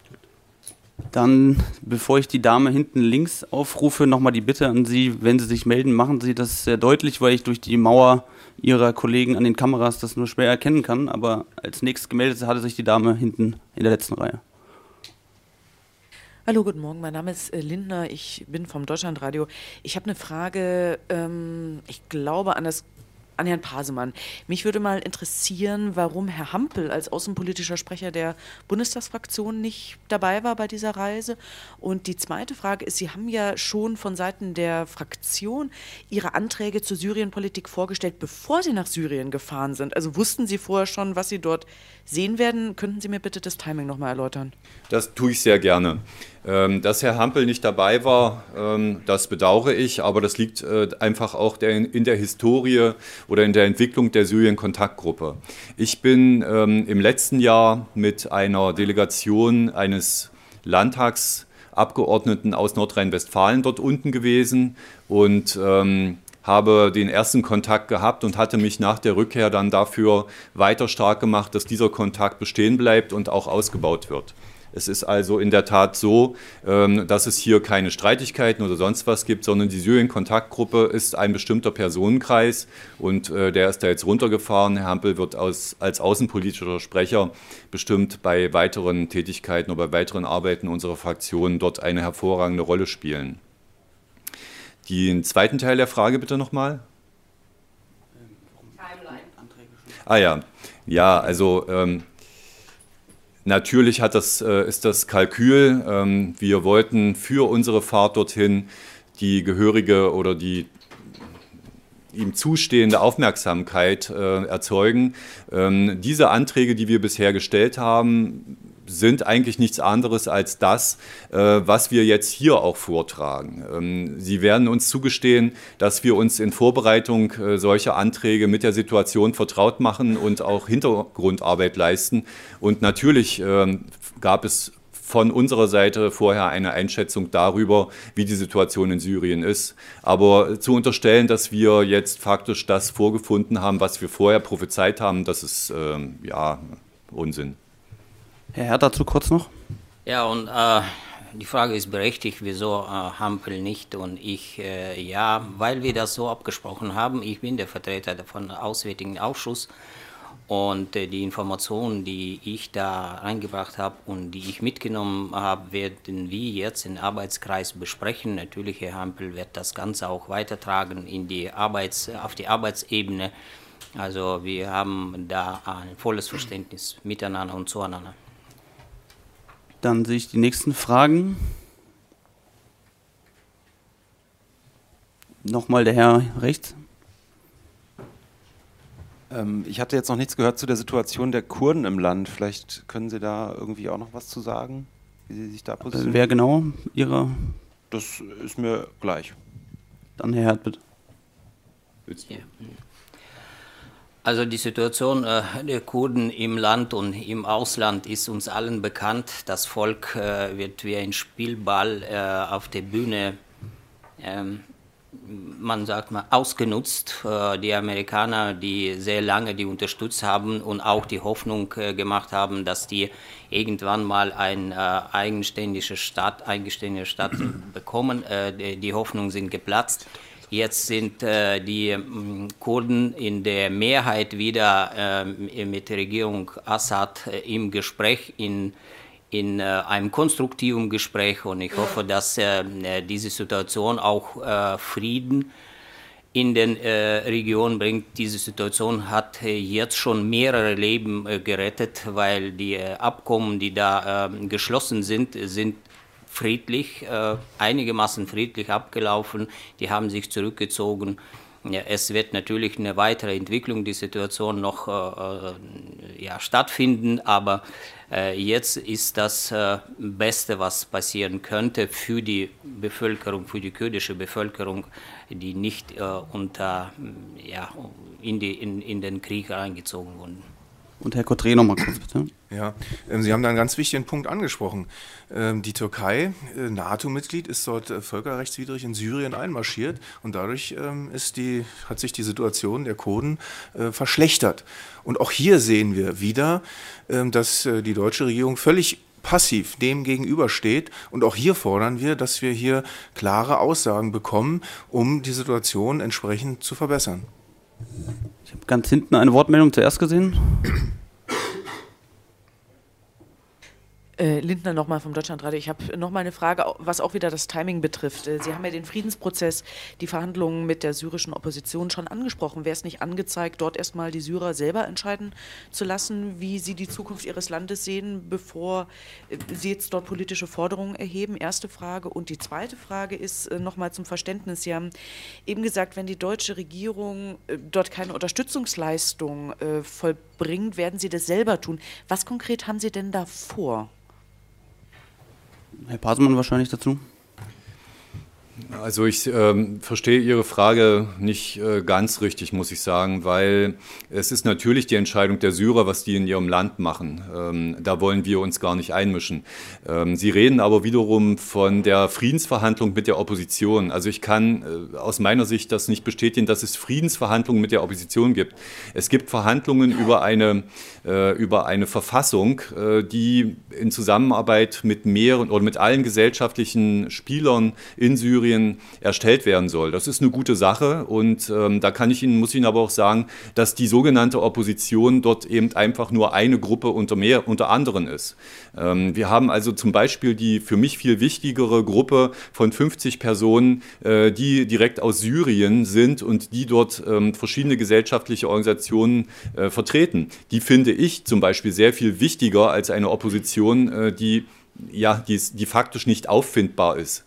Dann, bevor ich die Dame hinten links aufrufe, nochmal die Bitte an Sie, wenn Sie sich melden, machen Sie das sehr deutlich, weil ich durch die Mauer Ihrer Kollegen an den Kameras das nur schwer erkennen kann. Aber als nächstes gemeldet hatte sich die Dame hinten in der letzten Reihe. Hallo, guten Morgen. Mein Name ist Lindner. Ich bin vom Deutschlandradio. Ich habe eine Frage, ähm, ich glaube, an das An Herrn Pasemann. Mich würde mal interessieren, warum Herr Hampel als außenpolitischer Sprecher der Bundestagsfraktion nicht dabei war bei dieser Reise. Und die zweite Frage ist, Sie haben ja schon von Seiten der Fraktion Ihre Anträge zur Syrienpolitik vorgestellt, bevor Sie nach Syrien gefahren sind. Also wussten Sie vorher schon, was Sie dort sehen werden? Könnten Sie mir bitte das Timing nochmal erläutern? Das tue ich sehr gerne. Dass Herr Hampel nicht dabei war, das bedauere ich, aber das liegt einfach auch in der Historie oder in der Entwicklung der Syrien-Kontaktgruppe. Ich bin im letzten Jahr mit einer Delegation eines Landtagsabgeordneten aus Nordrhein-Westfalen dort unten gewesen und habe den ersten Kontakt gehabt und hatte mich nach der Rückkehr dann dafür weiter stark gemacht, dass dieser Kontakt bestehen bleibt und auch ausgebaut wird. Es ist also in der Tat so, dass es hier keine Streitigkeiten oder sonst was gibt, sondern die Syrien-Kontaktgruppe ist ein bestimmter Personenkreis und der ist da jetzt runtergefahren. Herr Hampel wird als, als außenpolitischer Sprecher bestimmt bei weiteren Tätigkeiten oder bei weiteren Arbeiten unserer Fraktion dort eine hervorragende Rolle spielen. Den zweiten Teil der Frage bitte nochmal. Ah ja, ja, also ähm, natürlich hat das, äh, ist das Kalkül. Ähm, wir wollten für unsere Fahrt dorthin die gehörige oder die ihm zustehende Aufmerksamkeit äh, erzeugen. Ähm, diese Anträge, die wir bisher gestellt haben, sind eigentlich nichts anderes als das, äh, was wir jetzt hier auch vortragen. Ähm, Sie werden uns zugestehen, dass wir uns in Vorbereitung äh, solcher Anträge mit der Situation vertraut machen und auch Hintergrundarbeit leisten. Und natürlich äh, gab es von unserer Seite vorher eine Einschätzung darüber, wie die Situation in Syrien ist. Aber zu unterstellen, dass wir jetzt faktisch das vorgefunden haben, was wir vorher prophezeit haben, das ist äh, ja Unsinn. Herr Herr, dazu kurz noch. Ja, und äh, die Frage ist berechtigt, wieso äh, Hampel nicht und ich, äh, ja, weil wir das so abgesprochen haben. Ich bin der Vertreter von Auswärtigen Ausschuss und äh, die Informationen, die ich da eingebracht habe und die ich mitgenommen habe, werden wir jetzt im Arbeitskreis besprechen. Natürlich, Herr Hampel wird das Ganze auch weitertragen in die Arbeits-, auf die Arbeitsebene. Also wir haben da ein volles Verständnis miteinander und zueinander. Dann sehe ich die nächsten Fragen. Nochmal der Herr rechts. Ähm, ich hatte jetzt noch nichts gehört zu der Situation der Kurden im Land. Vielleicht können Sie da irgendwie auch noch was zu sagen, wie Sie sich da positionieren? Wer genau? Ihre? Das ist mir gleich. Dann Herr Herd, bitte. Ja. Also die Situation äh, der Kurden im Land und im Ausland ist uns allen bekannt. Das Volk äh, wird wie ein Spielball äh, auf der Bühne, ähm, man sagt mal, ausgenutzt. Äh, die Amerikaner, die sehr lange die unterstützt haben und auch die Hoffnung äh, gemacht haben, dass die irgendwann mal ein äh, eigenständige Staat, eigenständige Staat bekommen. Äh, die, die Hoffnungen sind geplatzt. Jetzt sind äh, die m, Kurden in der Mehrheit wieder äh, mit der Regierung Assad äh, im Gespräch in, in äh, einem konstruktiven Gespräch, und ich hoffe, dass äh, diese Situation auch äh, Frieden in den äh, Regionen bringt. Diese Situation hat äh, jetzt schon mehrere Leben äh, gerettet, weil die äh, Abkommen, die da äh, geschlossen sind, sind friedlich, äh, einigermaßen friedlich abgelaufen. Die haben sich zurückgezogen. Ja, es wird natürlich eine weitere Entwicklung der Situation noch äh, ja, stattfinden, aber äh, jetzt ist das äh, Beste, was passieren könnte für die Bevölkerung, für die kurdische Bevölkerung, die nicht äh, unter, ja, in, die, in, in den Krieg eingezogen wurden. Und Herr Cotré noch mal kurz, bitte. Ja, ähm, Sie haben da einen ganz wichtigen Punkt angesprochen. Ähm, die Türkei, äh, NATO-Mitglied, ist dort äh, völkerrechtswidrig in Syrien einmarschiert und dadurch ähm, ist die, hat sich die Situation der Kurden äh, verschlechtert. Und auch hier sehen wir wieder, ähm, dass äh, die deutsche Regierung völlig passiv dem gegenübersteht. Und auch hier fordern wir, dass wir hier klare Aussagen bekommen, um die Situation entsprechend zu verbessern. Ich habe ganz hinten eine Wortmeldung zuerst gesehen. Äh, Lindner nochmal vom Deutschlandradio. Ich habe nochmal eine Frage, was auch wieder das Timing betrifft. Äh, Sie haben ja den Friedensprozess, die Verhandlungen mit der syrischen Opposition schon angesprochen. Wäre es nicht angezeigt, dort erstmal die Syrer selber entscheiden zu lassen, wie sie die Zukunft ihres Landes sehen, bevor äh, sie jetzt dort politische Forderungen erheben? Erste Frage. Und die zweite Frage ist äh, nochmal zum Verständnis. Sie haben eben gesagt, wenn die deutsche Regierung äh, dort keine Unterstützungsleistung äh, vollbringt, werden sie das selber tun. Was konkret haben Sie denn da vor? Herr Pasemann wahrscheinlich dazu. Also ich ähm, verstehe Ihre Frage nicht äh, ganz richtig, muss ich sagen, weil es ist natürlich die Entscheidung der Syrer, was die in ihrem Land machen. Ähm, da wollen wir uns gar nicht einmischen. Ähm, Sie reden aber wiederum von der Friedensverhandlung mit der Opposition. Also ich kann äh, aus meiner Sicht das nicht bestätigen, dass es Friedensverhandlungen mit der Opposition gibt. Es gibt Verhandlungen über eine, äh, über eine Verfassung, äh, die in Zusammenarbeit mit mehreren oder mit allen gesellschaftlichen Spielern in Syrien erstellt werden soll. Das ist eine gute Sache und ähm, da kann ich Ihnen, muss ich Ihnen aber auch sagen, dass die sogenannte Opposition dort eben einfach nur eine Gruppe unter, mehr, unter anderen ist. Ähm, wir haben also zum Beispiel die für mich viel wichtigere Gruppe von fünfzig Personen, äh, die direkt aus Syrien sind und die dort ähm, verschiedene gesellschaftliche Organisationen äh, vertreten. Die finde ich zum Beispiel sehr viel wichtiger als eine Opposition, äh, die, ja, die, die faktisch nicht auffindbar ist.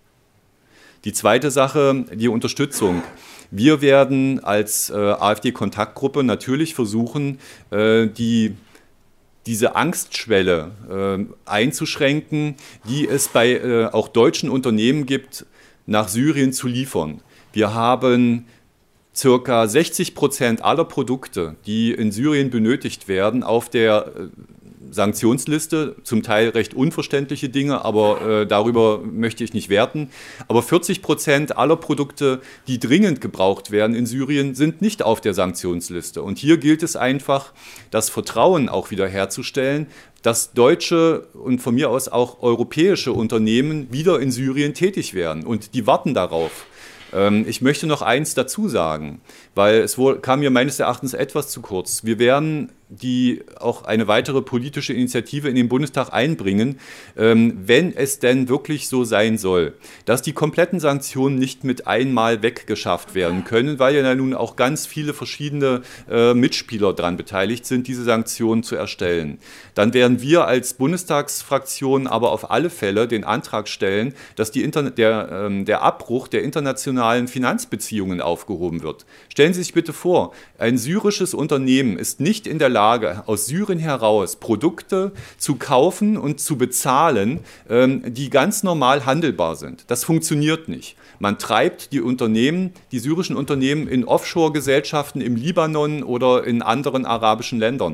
Die zweite Sache, die Unterstützung. Wir werden als äh, AfD-Kontaktgruppe natürlich versuchen, äh, die, diese Angstschwelle äh, einzuschränken, die es bei äh, auch deutschen Unternehmen gibt, nach Syrien zu liefern. Wir haben circa sechzig Prozent aller Produkte, die in Syrien benötigt werden, auf der äh, Sanktionsliste, zum Teil recht unverständliche Dinge, aber äh, darüber möchte ich nicht werten. Aber vierzig Prozent aller Produkte, die dringend gebraucht werden in Syrien, sind nicht auf der Sanktionsliste. Und hier gilt es einfach, das Vertrauen auch wieder herzustellen, dass deutsche und von mir aus auch europäische Unternehmen wieder in Syrien tätig werden. Und die warten darauf. Ähm, ich möchte noch eins dazu sagen, weil es wohl, kam mir meines Erachtens etwas zu kurz. Wir werden die auch eine weitere politische Initiative in den Bundestag einbringen, ähm, wenn es denn wirklich so sein soll, dass die kompletten Sanktionen nicht mit einmal weggeschafft werden können, weil ja nun auch ganz viele verschiedene äh, Mitspieler daran beteiligt sind, diese Sanktionen zu erstellen. Dann werden wir als Bundestagsfraktion aber auf alle Fälle den Antrag stellen, dass die Interna- der, ähm, der Abbruch der internationalen Finanzbeziehungen aufgehoben wird. Stellen Sie sich bitte vor, ein syrisches Unternehmen ist nicht in der Lage, aus Syrien heraus Produkte zu kaufen und zu bezahlen, die ganz normal handelbar sind. Das funktioniert nicht. Man treibt die Unternehmen, die syrischen Unternehmen in Offshore-Gesellschaften im Libanon oder in anderen arabischen Ländern.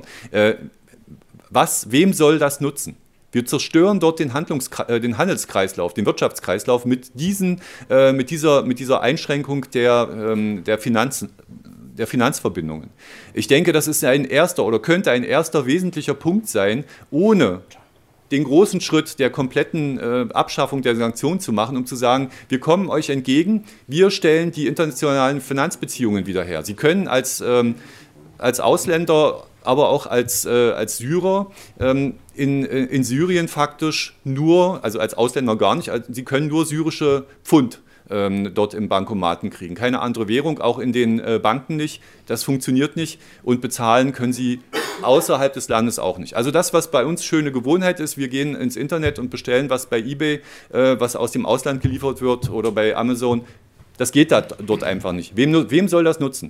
Was, wem soll das nutzen? Wir zerstören dort den, Handlungskre- den Handelskreislauf, den Wirtschaftskreislauf mit, diesen, äh, mit, dieser, mit dieser Einschränkung der, ähm, der, Finanzen, der Finanzverbindungen. Ich denke, das ist ein erster oder könnte ein erster wesentlicher Punkt sein, ohne den großen Schritt der kompletten äh, Abschaffung der Sanktionen zu machen, um zu sagen, wir kommen euch entgegen, wir stellen die internationalen Finanzbeziehungen wieder her. Sie können als... Ähm, als Ausländer, aber auch als, äh, als Syrer ähm, in, in Syrien faktisch nur, also als Ausländer gar nicht, also sie können nur syrische Pfund ähm, dort im Bankomaten kriegen. Keine andere Währung, auch in den äh, Banken nicht. Das funktioniert nicht und bezahlen können sie außerhalb des Landes auch nicht. Also das, was bei uns schöne Gewohnheit ist, wir gehen ins Internet und bestellen was bei eBay, äh, was aus dem Ausland geliefert wird oder bei Amazon. Das geht da, dort einfach nicht. Wem, wem soll das nutzen?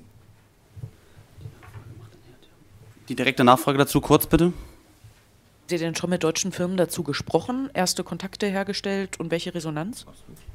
Die direkte Nachfrage dazu, kurz bitte. Haben Sie denn schon mit deutschen Firmen dazu gesprochen, erste Kontakte hergestellt und welche Resonanz?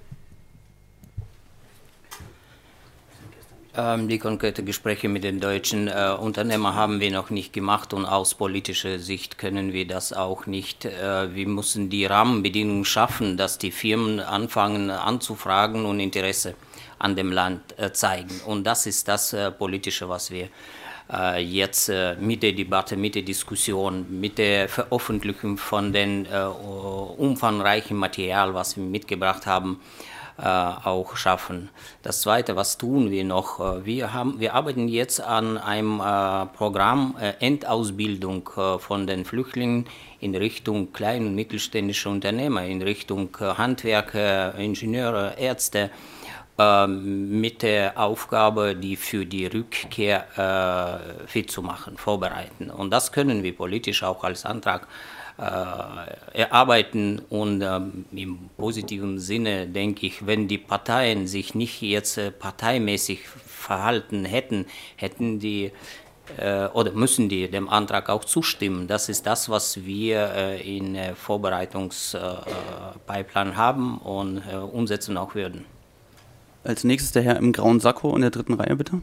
Ähm, die konkreten Gespräche mit den deutschen äh, Unternehmern haben wir noch nicht gemacht und aus politischer Sicht können wir das auch nicht. Äh, wir müssen die Rahmenbedingungen schaffen, dass die Firmen anfangen anzufragen und Interesse an dem Land äh, zeigen. Und das ist das äh, Politische, was wir äh, jetzt äh, mit der Debatte, mit der Diskussion, mit der Veröffentlichung von dem äh, umfangreichen Material, was wir mitgebracht haben, äh, auch schaffen. Das Zweite, was tun wir noch? Wir, haben, wir arbeiten jetzt an einem äh, Programm äh, Endausbildung äh, von den Flüchtlingen in Richtung klein- und mittelständische Unternehmer, in Richtung äh, Handwerker, Ingenieure, Ärzte, mit der Aufgabe, die für die Rückkehr äh, fit zu machen, vorbereiten. Und das können wir politisch auch als Antrag äh, erarbeiten. Und äh, im positiven Sinne denke ich, wenn die Parteien sich nicht jetzt äh, parteimäßig verhalten hätten, hätten die äh, oder müssen die dem Antrag auch zustimmen. Das ist das, was wir äh, in äh, Vorbereitungspipeline äh, haben und äh, umsetzen auch würden. Als nächstes der Herr im grauen Sakko in der dritten Reihe, bitte.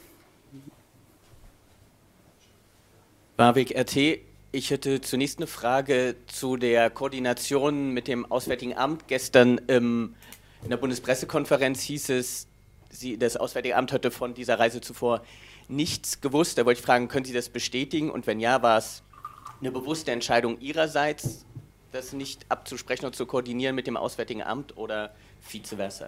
Warwick R T, ich hätte zunächst eine Frage zu der Koordination mit dem Auswärtigen Amt. Gestern ähm, in der Bundespressekonferenz hieß es, Sie, das Auswärtige Amt hatte von dieser Reise zuvor nichts gewusst. Da wollte ich fragen, können Sie das bestätigen? Und wenn ja, war es eine bewusste Entscheidung Ihrerseits, das nicht abzusprechen und zu koordinieren mit dem Auswärtigen Amt oder vice versa?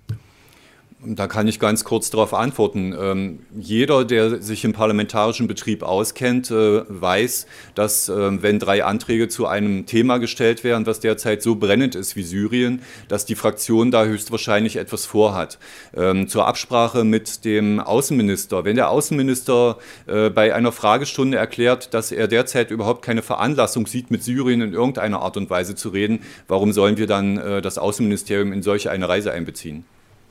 Da kann ich ganz kurz darauf antworten. Ähm, jeder, der sich im parlamentarischen Betrieb auskennt, äh, weiß, dass äh, wenn drei Anträge zu einem Thema gestellt werden, was derzeit so brennend ist wie Syrien, dass die Fraktion da höchstwahrscheinlich etwas vorhat. Ähm, zur Absprache mit dem Außenminister. Wenn der Außenminister äh, bei einer Fragestunde erklärt, dass er derzeit überhaupt keine Veranlassung sieht, mit Syrien in irgendeiner Art und Weise zu reden, warum sollen wir dann äh, das Außenministerium in solche eine Reise einbeziehen?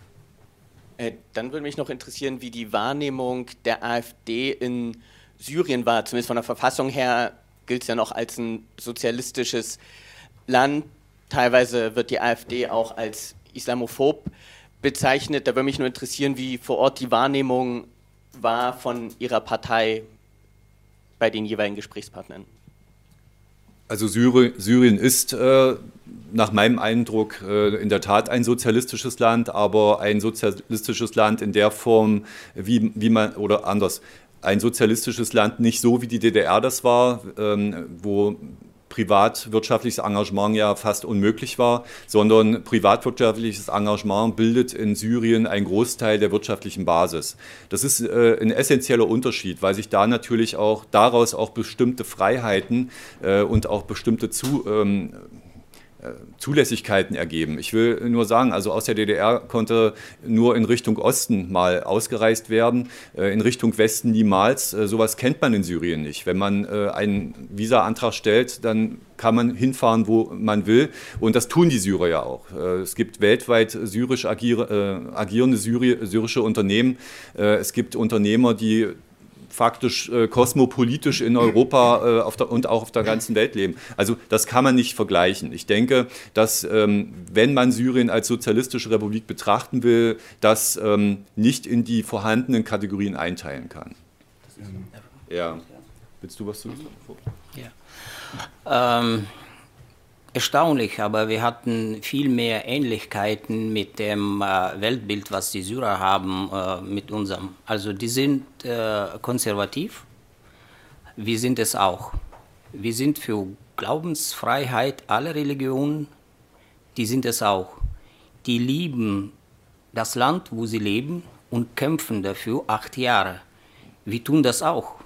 Dann würde mich noch interessieren, wie die Wahrnehmung der AfD in Syrien war. Zumindest von der Verfassung her gilt es ja noch als ein sozialistisches Land. Teilweise wird die AfD auch als islamophob bezeichnet. Da würde mich nur interessieren, wie vor Ort die Wahrnehmung war von Ihrer Partei bei den jeweiligen Gesprächspartnern. Also Syrien ist äh, nach meinem Eindruck äh, in der Tat ein sozialistisches Land, aber ein sozialistisches Land in der Form, wie, wie man, oder anders, ein sozialistisches Land nicht so, wie die D D R das war, ähm, wo privatwirtschaftliches Engagement ja fast unmöglich war, sondern privatwirtschaftliches Engagement bildet in Syrien einen Großteil der wirtschaftlichen Basis. Das ist äh, ein essentieller Unterschied, weil sich da natürlich auch daraus auch bestimmte Freiheiten äh, und auch bestimmte zu, ähm, Zulässigkeiten ergeben. Ich will nur sagen, also aus der D D R konnte nur in Richtung Osten mal ausgereist werden, in Richtung Westen niemals. Sowas kennt man in Syrien nicht. Wenn man einen Visa-Antrag stellt, dann kann man hinfahren, wo man will. Und das tun die Syrer ja auch. Es gibt weltweit syrisch agierende syrische Unternehmen. Es gibt Unternehmer, die faktisch äh, kosmopolitisch in Europa äh, auf der, und auch auf der ganzen Welt leben. Also das kann man nicht vergleichen. Ich denke, dass ähm, wenn man Syrien als sozialistische Republik betrachten will, das ähm, nicht in die vorhandenen Kategorien einteilen kann. Ja. Willst du was zu sagen? Ja. Ähm, erstaunlich, aber wir hatten viel mehr Ähnlichkeiten mit dem äh, Weltbild, was die Syrer haben, äh, mit unserem. Also die sind äh, konservativ, wir sind es auch. Wir sind für Glaubensfreiheit aller Religionen, die sind es auch. Die lieben das Land, wo sie leben und kämpfen dafür acht Jahre. Wir tun das auch.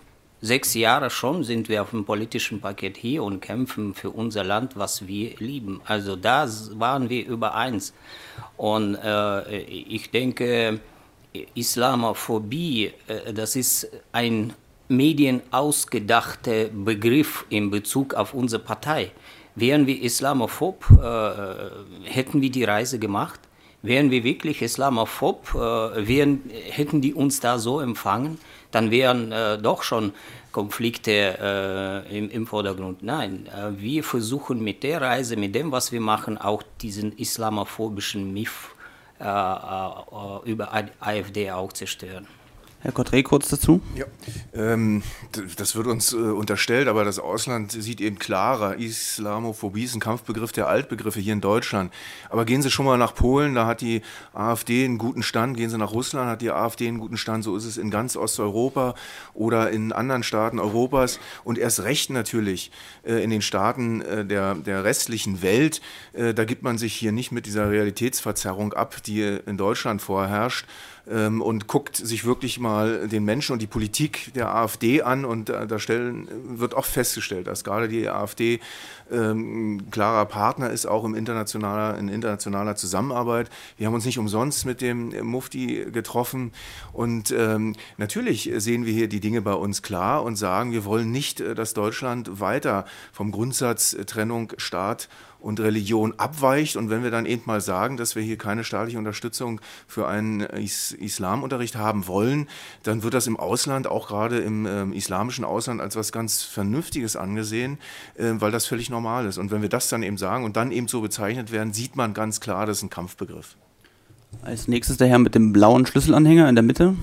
sechs Jahre schon sind wir auf dem politischen Parkett hier und kämpfen für unser Land, was wir lieben. Also da waren wir übereins. Und äh, ich denke, Islamophobie, äh, das ist ein medienausgedachter Begriff in Bezug auf unsere Partei. Wären wir islamophob, äh, hätten wir die Reise gemacht? Wären wir wirklich islamophob, äh, wären, hätten die uns da so empfangen, dann wären äh, doch schon Konflikte äh, im, im Vordergrund. Nein, äh, wir versuchen mit der Reise, mit dem, was wir machen, auch diesen islamophobischen Myth äh, äh, über AfD auch zerstören. Herr Cotret, kurz dazu. Ja, ähm, das wird uns äh, unterstellt, aber das Ausland sieht eben klarer. Islamophobie ist ein Kampfbegriff der Altbegriffe hier in Deutschland. Aber gehen Sie schon mal nach Polen, da hat die AfD einen guten Stand. Gehen Sie nach Russland, hat die AfD einen guten Stand. So ist es in ganz Osteuropa oder in anderen Staaten Europas. Und erst recht natürlich äh, in den Staaten äh, der, der restlichen Welt. Äh, da gibt man sich hier nicht mit dieser Realitätsverzerrung ab, die in Deutschland vorherrscht. Und guckt sich wirklich mal den Menschen und die Politik der AfD an und da stellen, wird oft festgestellt, dass gerade die AfD ähm, ein klarer Partner ist, auch im internationaler, in internationaler Zusammenarbeit. Wir haben uns nicht umsonst mit dem Mufti getroffen und ähm, natürlich sehen wir hier die Dinge bei uns klar und sagen, wir wollen nicht, dass Deutschland weiter vom Grundsatz Trennung Staat und Religion abweicht. Und wenn wir dann eben mal sagen, dass wir hier keine staatliche Unterstützung für einen Is- Islamunterricht haben wollen, dann wird das im Ausland, auch gerade im äh, islamischen Ausland, als was ganz Vernünftiges angesehen, äh, weil das völlig normal ist. Und wenn wir das dann eben sagen und dann eben so bezeichnet werden, sieht man ganz klar, das ist ein Kampfbegriff. Als nächstes der Herr mit dem blauen Schlüsselanhänger in der Mitte.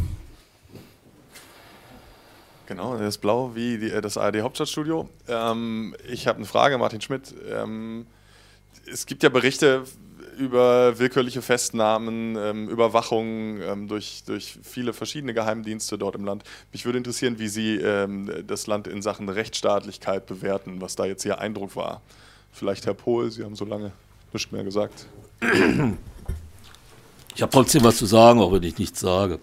Genau, der ist blau wie die, das A R D-Hauptstadtstudio. Ähm, ich habe eine Frage, Martin Schmidt. Ähm, es gibt ja Berichte über willkürliche Festnahmen, ähm, Überwachung ähm, durch, durch viele verschiedene Geheimdienste dort im Land. Mich würde interessieren, wie Sie ähm, das Land in Sachen Rechtsstaatlichkeit bewerten, was da jetzt Ihr Eindruck war. Vielleicht Herr Pohl, Sie haben so lange nichts mehr gesagt. Ich habe trotzdem was zu sagen, auch wenn ich nichts sage.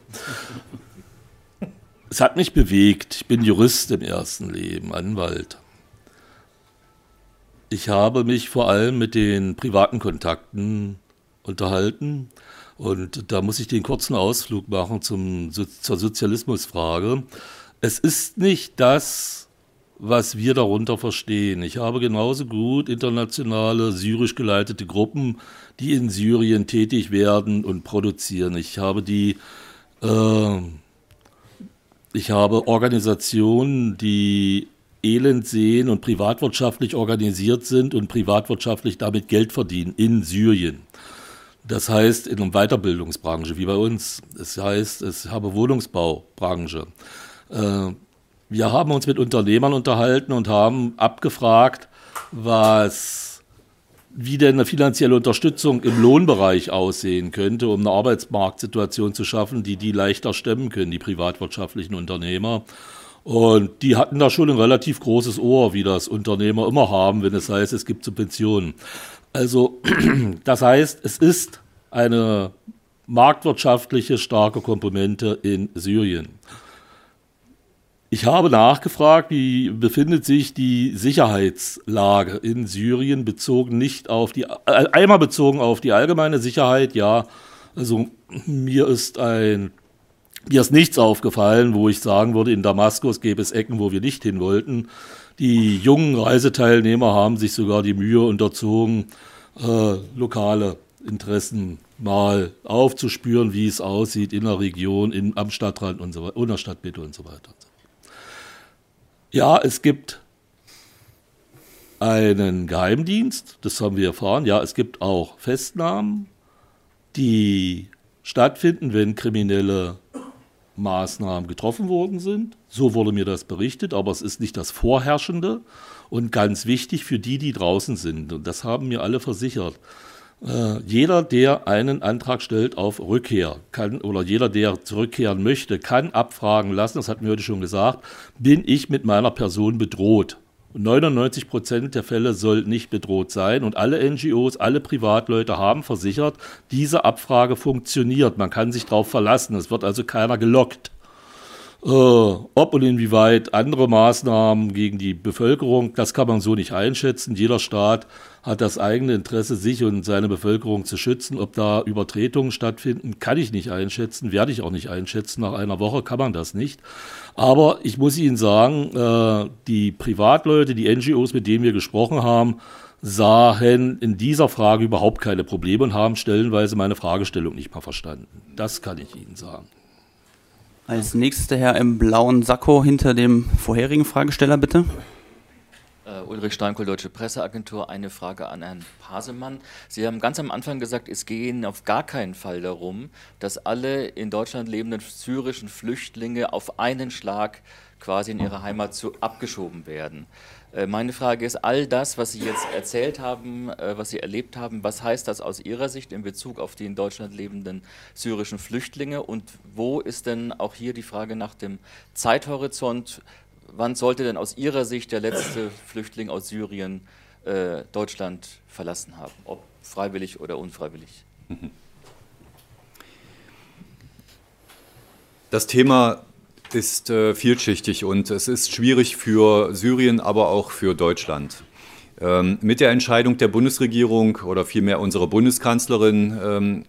Es hat mich bewegt. Ich bin Jurist im ersten Leben, Anwalt. Ich habe mich vor allem mit den privaten Kontakten unterhalten und da muss ich den kurzen Ausflug machen zum, zur Sozialismusfrage. Es ist nicht das, was wir darunter verstehen. Ich habe genauso gut internationale syrisch geleitete Gruppen, die in Syrien tätig werden und produzieren. Ich habe die äh, Ich habe Organisationen, die elend sehen und privatwirtschaftlich organisiert sind und privatwirtschaftlich damit Geld verdienen in Syrien. Das heißt in einer Weiterbildungsbranche wie bei uns. Das heißt, ich habe Wohnungsbaubranche. Wir haben uns mit Unternehmern unterhalten und haben abgefragt, was, wie denn eine finanzielle Unterstützung im Lohnbereich aussehen könnte, um eine Arbeitsmarktsituation zu schaffen, die die leichter stemmen können, die privatwirtschaftlichen Unternehmer. Und die hatten da schon ein relativ großes Ohr, wie das Unternehmer immer haben, wenn es heißt, es gibt Subventionen. Also das heißt, es ist eine marktwirtschaftliche starke Komponente in Syrien. Ich habe nachgefragt, wie befindet sich die Sicherheitslage in Syrien bezogen nicht auf die, äh, einmal bezogen auf die allgemeine Sicherheit, ja, also mir ist ein, mir ist nichts aufgefallen, wo ich sagen würde, in Damaskus gäbe es Ecken, wo wir nicht hin wollten. Die jungen Reiseteilnehmer haben sich sogar die Mühe unterzogen, äh, lokale Interessen mal aufzuspüren, wie es aussieht in der Region, in, am Stadtrand und so weiter, in der Stadtmitte und so weiter. Ja, es gibt einen Geheimdienst, das haben wir erfahren. Ja, es gibt auch Festnahmen, die stattfinden, wenn kriminelle Maßnahmen getroffen worden sind. So wurde mir das berichtet, aber es ist nicht das Vorherrschende und ganz wichtig für die, die draußen sind. Und das haben mir alle versichert. Äh, jeder, der einen Antrag stellt auf Rückkehr, kann, oder jeder, der zurückkehren möchte, kann abfragen lassen, das hatten wir heute schon gesagt, bin ich mit meiner Person bedroht? Und neunundneunzig Prozent der Fälle soll nicht bedroht sein und alle N G Os, alle Privatleute haben versichert, diese Abfrage funktioniert, man kann sich darauf verlassen, es wird also keiner gelockt. Äh, ob und inwieweit andere Maßnahmen gegen die Bevölkerung, das kann man so nicht einschätzen. Jeder Staat hat das eigene Interesse, sich und seine Bevölkerung zu schützen. Ob da Übertretungen stattfinden, kann ich nicht einschätzen, werde ich auch nicht einschätzen. Nach einer Woche kann man das nicht. Aber ich muss Ihnen sagen, äh, die Privatleute, die N G Os, mit denen wir gesprochen haben, sahen in dieser Frage überhaupt keine Probleme und haben stellenweise meine Fragestellung nicht mal verstanden. Das kann ich Ihnen sagen. Als nächstes der Herr im blauen Sakko hinter dem vorherigen Fragesteller, bitte. Uh, Ulrich Steinkohl, Deutsche Presseagentur. Eine Frage an Herrn Pasemann. Sie haben ganz am Anfang gesagt, es gehe Ihnen auf gar keinen Fall darum, dass alle in Deutschland lebenden syrischen Flüchtlinge auf einen Schlag quasi in ihre Heimat zu abgeschoben werden. Uh, meine Frage ist, all das, was Sie jetzt erzählt haben, uh, was Sie erlebt haben, was heißt das aus Ihrer Sicht in Bezug auf die in Deutschland lebenden syrischen Flüchtlinge? Und wo ist denn auch hier die Frage nach dem Zeithorizont? Wann sollte denn aus Ihrer Sicht der letzte Flüchtling aus Syrien äh, Deutschland verlassen haben? Ob freiwillig oder unfreiwillig? Das Thema ist äh, vielschichtig und es ist schwierig für Syrien, aber auch für Deutschland. Ähm, mit der Entscheidung der Bundesregierung oder vielmehr unserer Bundeskanzlerin, ähm,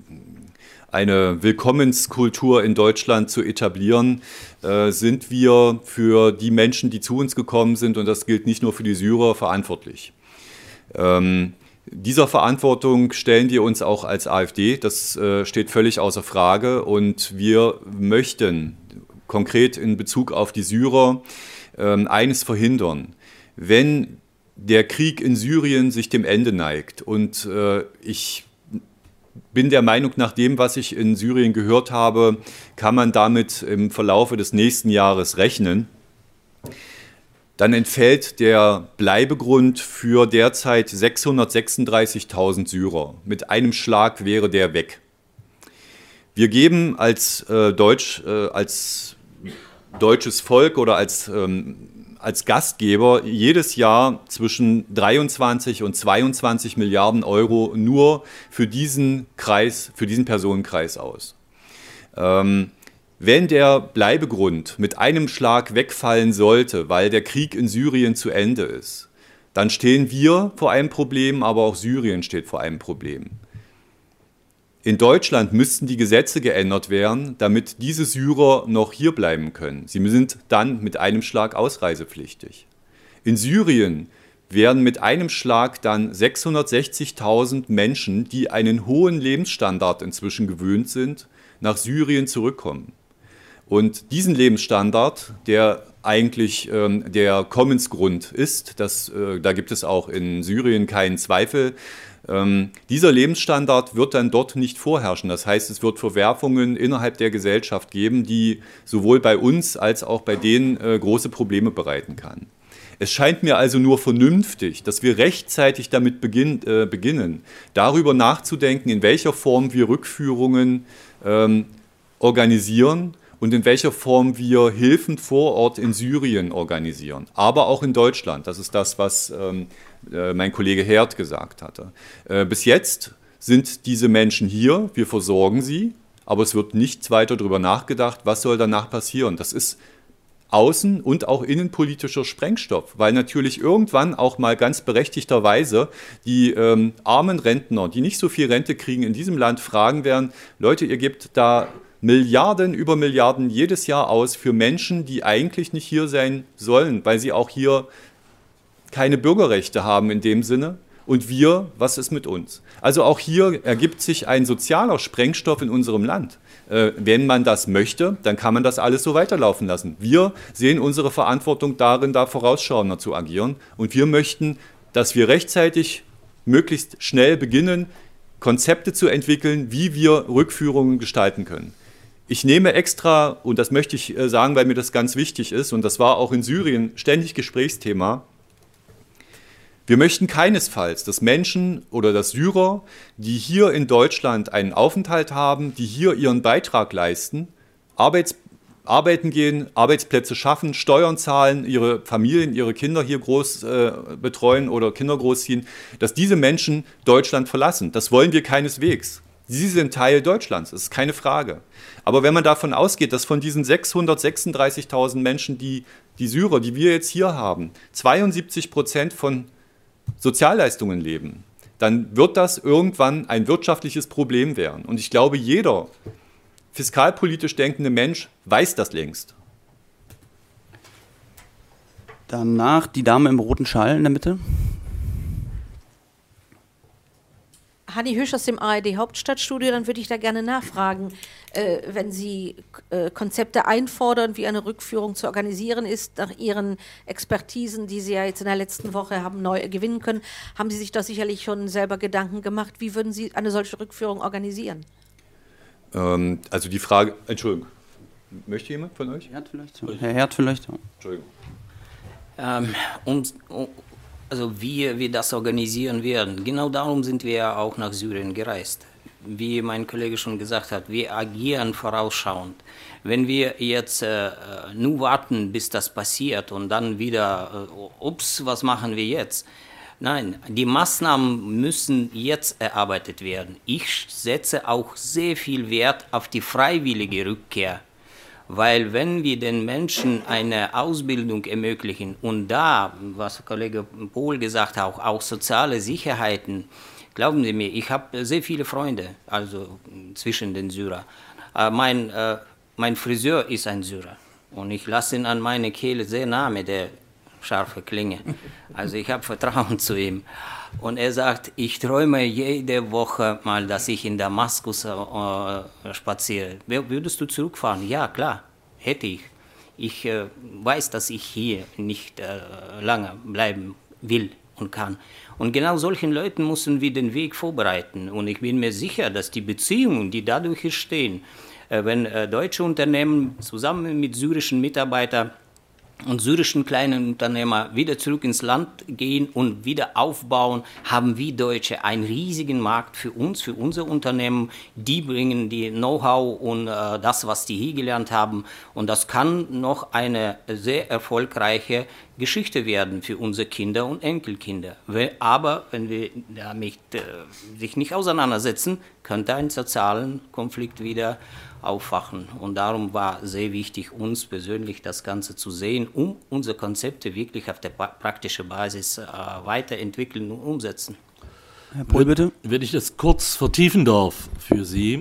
eine Willkommenskultur in Deutschland zu etablieren, äh, sind wir für die Menschen, die zu uns gekommen sind, und das gilt nicht nur für die Syrer, verantwortlich. Ähm, dieser Verantwortung stellen wir uns auch als AfD, das äh, steht völlig außer Frage, und wir möchten konkret in Bezug auf die Syrer äh, eines verhindern. Wenn der Krieg in Syrien sich dem Ende neigt, und äh, ich bin der Meinung, nach dem, was ich in Syrien gehört habe, kann man damit im Verlaufe des nächsten Jahres rechnen, dann entfällt der Bleibegrund für derzeit sechshundertsechsunddreißigtausend Syrer. Mit einem Schlag wäre der weg. Wir geben als, äh, Deutsch, äh, als deutsches Volk oder als ähm, als Gastgeber jedes Jahr zwischen dreiundzwanzig und zweiundzwanzig Milliarden Euro nur für diesen Kreis, für diesen Personenkreis aus. Ähm, wenn der Bleibegrund mit einem Schlag wegfallen sollte, weil der Krieg in Syrien zu Ende ist, dann stehen wir vor einem Problem, aber auch Syrien steht vor einem Problem. In Deutschland müssten die Gesetze geändert werden, damit diese Syrer noch hier bleiben können. Sie sind dann mit einem Schlag ausreisepflichtig. In Syrien werden mit einem Schlag dann sechshundertsechzigtausend Menschen, die einen hohen Lebensstandard inzwischen gewöhnt sind, nach Syrien zurückkommen. Und diesen Lebensstandard, der eigentlich ähm, der Kommensgrund ist, das, äh, da gibt es auch in Syrien keinen Zweifel, Ähm, dieser Lebensstandard wird dann dort nicht vorherrschen. Das heißt, es wird Verwerfungen innerhalb der Gesellschaft geben, die sowohl bei uns als auch bei denen äh, große Probleme bereiten kann. Es scheint mir also nur vernünftig, dass wir rechtzeitig damit beginn, äh, beginnen, darüber nachzudenken, in welcher Form wir Rückführungen ähm, organisieren und in welcher Form wir Hilfen vor Ort in Syrien organisieren, aber auch in Deutschland. Das ist das, was ähm, äh, mein Kollege Herd gesagt hatte. Äh, bis jetzt sind diese Menschen hier, wir versorgen sie, aber es wird nichts weiter darüber nachgedacht, was soll danach passieren. Das ist außen- und auch innenpolitischer Sprengstoff, weil natürlich irgendwann auch mal ganz berechtigterweise die ähm, armen Rentner, die nicht so viel Rente kriegen, in diesem Land fragen werden, Leute, ihr gebt da Milliarden über Milliarden jedes Jahr aus für Menschen, die eigentlich nicht hier sein sollen, weil sie auch hier keine Bürgerrechte haben in dem Sinne. Und wir, was ist mit uns? Also auch hier ergibt sich ein sozialer Sprengstoff in unserem Land. Äh, wenn man das möchte, dann kann man das alles so weiterlaufen lassen. Wir sehen unsere Verantwortung darin, da vorausschauender zu agieren. Und wir möchten, dass wir rechtzeitig, möglichst schnell beginnen, Konzepte zu entwickeln, wie wir Rückführungen gestalten können. Ich nehme extra, und das möchte ich sagen, weil mir das ganz wichtig ist, und das war auch in Syrien ständig Gesprächsthema, wir möchten keinesfalls, dass Menschen oder dass Syrer, die hier in Deutschland einen Aufenthalt haben, die hier ihren Beitrag leisten, Arbeits, arbeiten gehen, Arbeitsplätze schaffen, Steuern zahlen, ihre Familien, ihre Kinder hier groß äh, betreuen oder Kinder großziehen, dass diese Menschen Deutschland verlassen. Das wollen wir keineswegs. Sie sind Teil Deutschlands, das ist keine Frage. Aber wenn man davon ausgeht, dass von diesen sechshundertsechsunddreißigtausend Menschen, die, die Syrer, die wir jetzt hier haben, zweiundsiebzig Prozent von Sozialleistungen leben, dann wird das irgendwann ein wirtschaftliches Problem werden. Und ich glaube, jeder fiskalpolitisch denkende Mensch weiß das längst. Danach die Dame im roten Schal in der Mitte. Hanni Hüsch aus dem A R D Hauptstadtstudio, dann würde ich da gerne nachfragen, äh, wenn Sie äh, Konzepte einfordern, wie eine Rückführung zu organisieren ist, nach Ihren Expertisen, die Sie ja jetzt in der letzten Woche haben neu gewinnen können, haben Sie sich da sicherlich schon selber Gedanken gemacht, wie würden Sie eine solche Rückführung organisieren? Ähm, also die Frage, Entschuldigung, möchte jemand von euch? Herd vielleicht. Herr Herd vielleicht. Entschuldigung. Ähm, und, also wie wir das organisieren werden, genau darum sind wir ja auch nach Syrien gereist. Wie mein Kollege schon gesagt hat, wir agieren vorausschauend. Wenn wir jetzt äh, nur warten, bis das passiert und dann wieder, äh, ups, was machen wir jetzt? Nein, die Maßnahmen müssen jetzt erarbeitet werden. Ich setze auch sehr viel Wert auf die freiwillige Rückkehr. Weil wenn wir den Menschen eine Ausbildung ermöglichen und da, was Kollege Pohl gesagt hat, auch, auch soziale Sicherheiten, glauben Sie mir, ich habe sehr viele Freunde, also zwischen den Syrern. Äh, mein, äh, mein Friseur ist ein Syrer und ich lasse ihn an meine Kehle sehr nah mit der scharfen Klinge. Also ich habe Vertrauen zu ihm. Und er sagt, ich träume jede Woche mal, dass ich in Damaskus äh, spaziere. Würdest du zurückfahren? Ja, klar, hätte ich. Ich äh, weiß, dass ich hier nicht äh, lange bleiben will und kann. Und genau solchen Leuten müssen wir den Weg vorbereiten. Und ich bin mir sicher, dass die Beziehungen, die dadurch entstehen, äh, wenn äh, deutsche Unternehmen zusammen mit syrischen Mitarbeitern und syrischen kleinen Unternehmer wieder zurück ins Land gehen und wieder aufbauen, haben wir Deutsche einen riesigen Markt für uns, für unser Unternehmen. Die bringen die Know-how und äh, das, was die hier gelernt haben. Und das kann noch eine sehr erfolgreiche Geschichte werden für unsere Kinder und Enkelkinder. Aber wenn wir damit äh, sich nicht auseinandersetzen, könnte ein sozialen Konflikt wieder aufwachen. Und darum war sehr wichtig, uns persönlich das Ganze zu sehen, um unsere Konzepte wirklich auf der praktischen Basis äh, weiterentwickeln und umsetzen. Herr Pohl, bitte. Wenn ich das kurz vertiefen darf für Sie.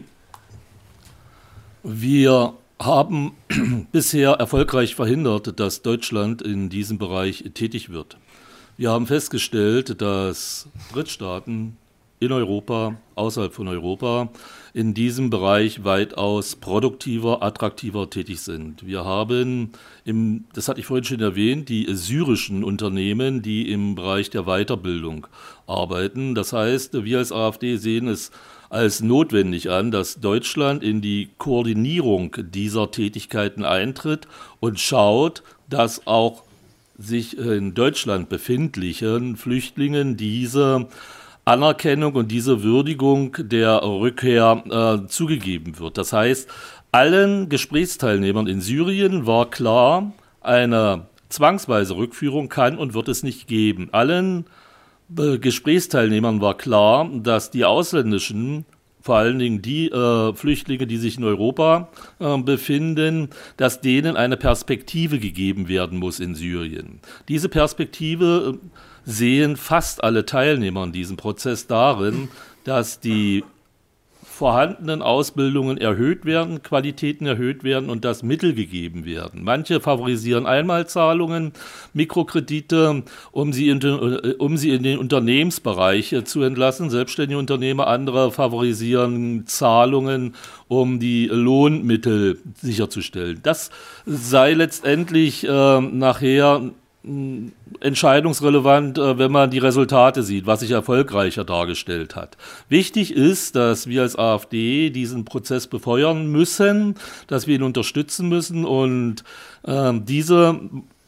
Wir haben bisher erfolgreich verhindert, dass Deutschland in diesem Bereich tätig wird. Wir haben festgestellt, dass Drittstaaten in Europa, außerhalb von Europa, in diesem Bereich weitaus produktiver, attraktiver tätig sind. Wir haben, im, das hatte ich vorhin schon erwähnt, die syrischen Unternehmen, die im Bereich der Weiterbildung arbeiten. Das heißt, wir als AfD sehen es als notwendig an, dass Deutschland in die Koordinierung dieser Tätigkeiten eintritt und schaut, dass auch sich in Deutschland befindlichen Flüchtlingen diese Anerkennung und diese Würdigung der Rückkehr äh, zugegeben wird. Das heißt, allen Gesprächsteilnehmern in Syrien war klar, eine zwangsweise Rückführung kann und wird es nicht geben. Allen äh, Gesprächsteilnehmern war klar, dass die ausländischen, vor allen Dingen die äh, Flüchtlinge, die sich in Europa äh, befinden, dass denen eine Perspektive gegeben werden muss in Syrien. Diese Perspektive äh, sehen fast alle Teilnehmer in diesem Prozess darin, dass die vorhandenen Ausbildungen erhöht werden, Qualitäten erhöht werden und dass Mittel gegeben werden. Manche favorisieren Einmalzahlungen, Mikrokredite, um sie in, um sie in den Unternehmensbereich zu entlassen, selbstständige Unternehmer. Andere favorisieren Zahlungen, um die Lohnmittel sicherzustellen. Das sei letztendlich äh, nachher entscheidungsrelevant, wenn man die Resultate sieht, was sich erfolgreicher dargestellt hat. Wichtig ist, dass wir als AfD diesen Prozess befeuern müssen, dass wir ihn unterstützen müssen und äh, diese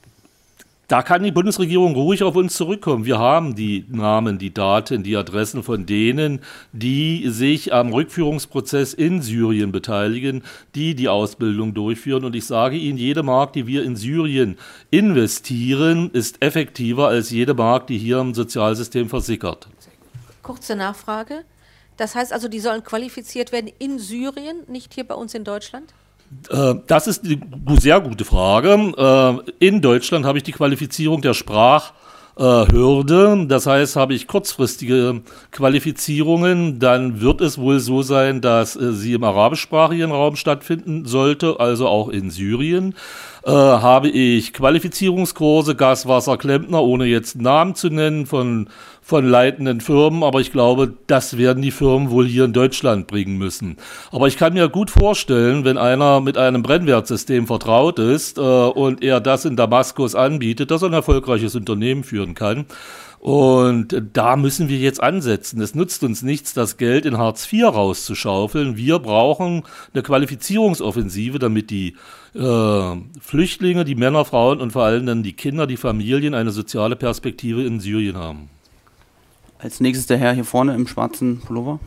Da kann die Bundesregierung ruhig auf uns zurückkommen. Wir haben die Namen, die Daten, die Adressen von denen, die sich am Rückführungsprozess in Syrien beteiligen, die die Ausbildung durchführen. Und ich sage Ihnen, jede Mark, die wir in Syrien investieren, ist effektiver als jede Mark, die hier im Sozialsystem versickert. Kurze Nachfrage. Das heißt also, die sollen qualifiziert werden in Syrien, nicht hier bei uns in Deutschland? Das ist eine sehr gute Frage. In Deutschland habe ich die Qualifizierung der Sprachhürde. Das heißt, habe ich kurzfristige Qualifizierungen, dann wird es wohl so sein, dass sie im arabischsprachigen Raum stattfinden sollte, also auch in Syrien. Äh, habe ich Qualifizierungskurse, Gas, Wasser, Klempner, ohne jetzt Namen zu nennen, von, von leitenden Firmen, aber ich glaube, das werden die Firmen wohl hier in Deutschland bringen müssen. Aber ich kann mir gut vorstellen, wenn einer mit einem Brennwertsystem vertraut ist äh, und er das in Damaskus anbietet, dass er ein erfolgreiches Unternehmen führen kann. Und da müssen wir jetzt ansetzen. Es nutzt uns nichts, das Geld in Hartz vier rauszuschaufeln. Wir brauchen eine Qualifizierungsoffensive, damit die äh, Flüchtlinge, die Männer, Frauen und vor allem dann die Kinder, die Familien eine soziale Perspektive in Syrien haben. Als nächstes der Herr hier vorne im schwarzen Pullover.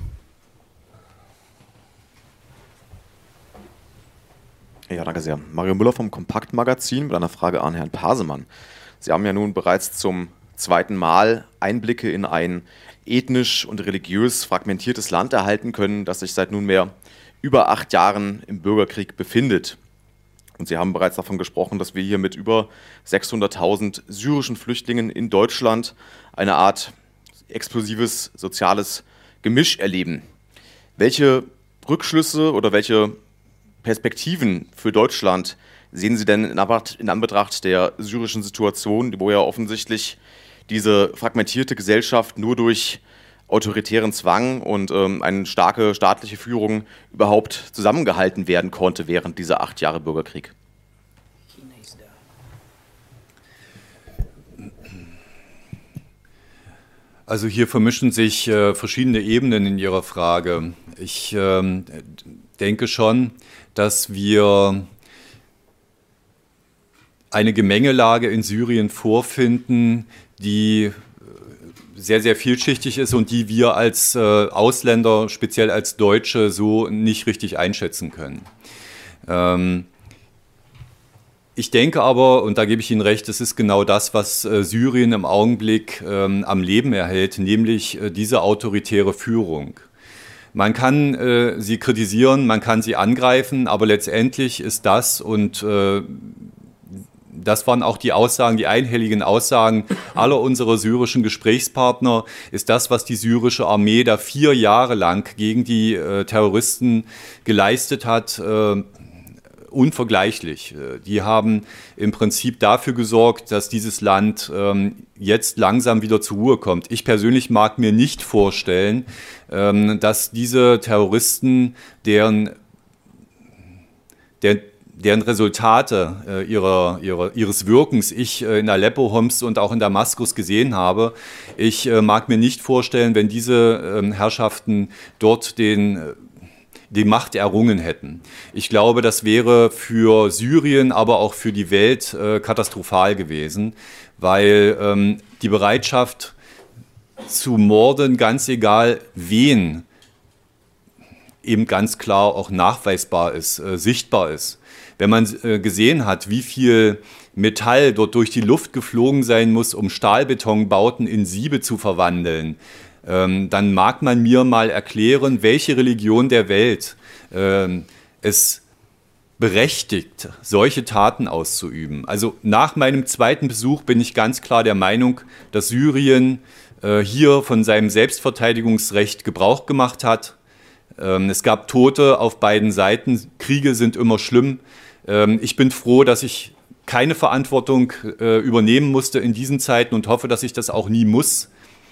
Ja, danke sehr. Mario Müller vom Kompaktmagazin mit einer Frage an Herrn Pasemann. Sie haben ja nun bereits zum zweiten Mal Einblicke in ein ethnisch und religiös fragmentiertes Land erhalten können, das sich seit nunmehr über acht Jahren im Bürgerkrieg befindet. Und Sie haben bereits davon gesprochen, dass wir hier mit über sechshunderttausend syrischen Flüchtlingen in Deutschland eine Art explosives soziales Gemisch erleben. Welche Rückschlüsse oder welche Perspektiven für Deutschland sehen Sie denn in Anbetracht der syrischen Situation, wo ja offensichtlich diese fragmentierte Gesellschaft nur durch autoritären Zwang und ähm, eine starke staatliche Führung überhaupt zusammengehalten werden konnte während dieser acht Jahre Bürgerkrieg? Also hier vermischen sich äh, verschiedene Ebenen in Ihrer Frage. Ich ähm, denke schon, dass wir eine Gemengelage in Syrien vorfinden, die sehr, sehr vielschichtig ist und die wir als äh, Ausländer, speziell als Deutsche, so nicht richtig einschätzen können. Ähm, ich denke aber, und da gebe ich Ihnen recht, es ist genau das, was äh, Syrien im Augenblick ähm, am Leben erhält, nämlich äh, diese autoritäre Führung. Man kann äh, sie kritisieren, man kann sie angreifen, aber letztendlich ist das, und äh, das waren auch die Aussagen, die einhelligen Aussagen aller unserer syrischen Gesprächspartner, ist das, was die syrische Armee da vier Jahre lang gegen die äh, Terroristen geleistet hat, äh, unvergleichlich. Die haben im Prinzip dafür gesorgt, dass dieses Land ähm, jetzt langsam wieder zur Ruhe kommt. Ich persönlich mag mir nicht vorstellen, ähm, dass diese Terroristen, deren, deren deren Resultate äh, ihrer, ihrer, ihres Wirkens ich äh, in Aleppo, Homs und auch in Damaskus gesehen habe. Ich äh, mag mir nicht vorstellen, wenn diese äh, Herrschaften dort den, äh, die Macht errungen hätten. Ich glaube, das wäre für Syrien, aber auch für die Welt äh, katastrophal gewesen, weil ähm, die Bereitschaft zu morden, ganz egal wen, eben ganz klar auch nachweisbar ist, äh, sichtbar ist. Wenn man äh, gesehen hat, wie viel Metall dort durch die Luft geflogen sein muss, um Stahlbetonbauten in Siebe zu verwandeln, ähm, dann mag man mir mal erklären, welche Religion der Welt ähm, es berechtigt, solche Taten auszuüben. Also nach meinem zweiten Besuch bin ich ganz klar der Meinung, dass Syrien äh, hier von seinem Selbstverteidigungsrecht Gebrauch gemacht hat. Ähm, es gab Tote auf beiden Seiten. Kriege sind immer schlimm. Ich bin froh, dass ich keine Verantwortung äh, übernehmen musste in diesen Zeiten und hoffe, dass ich das auch nie muss.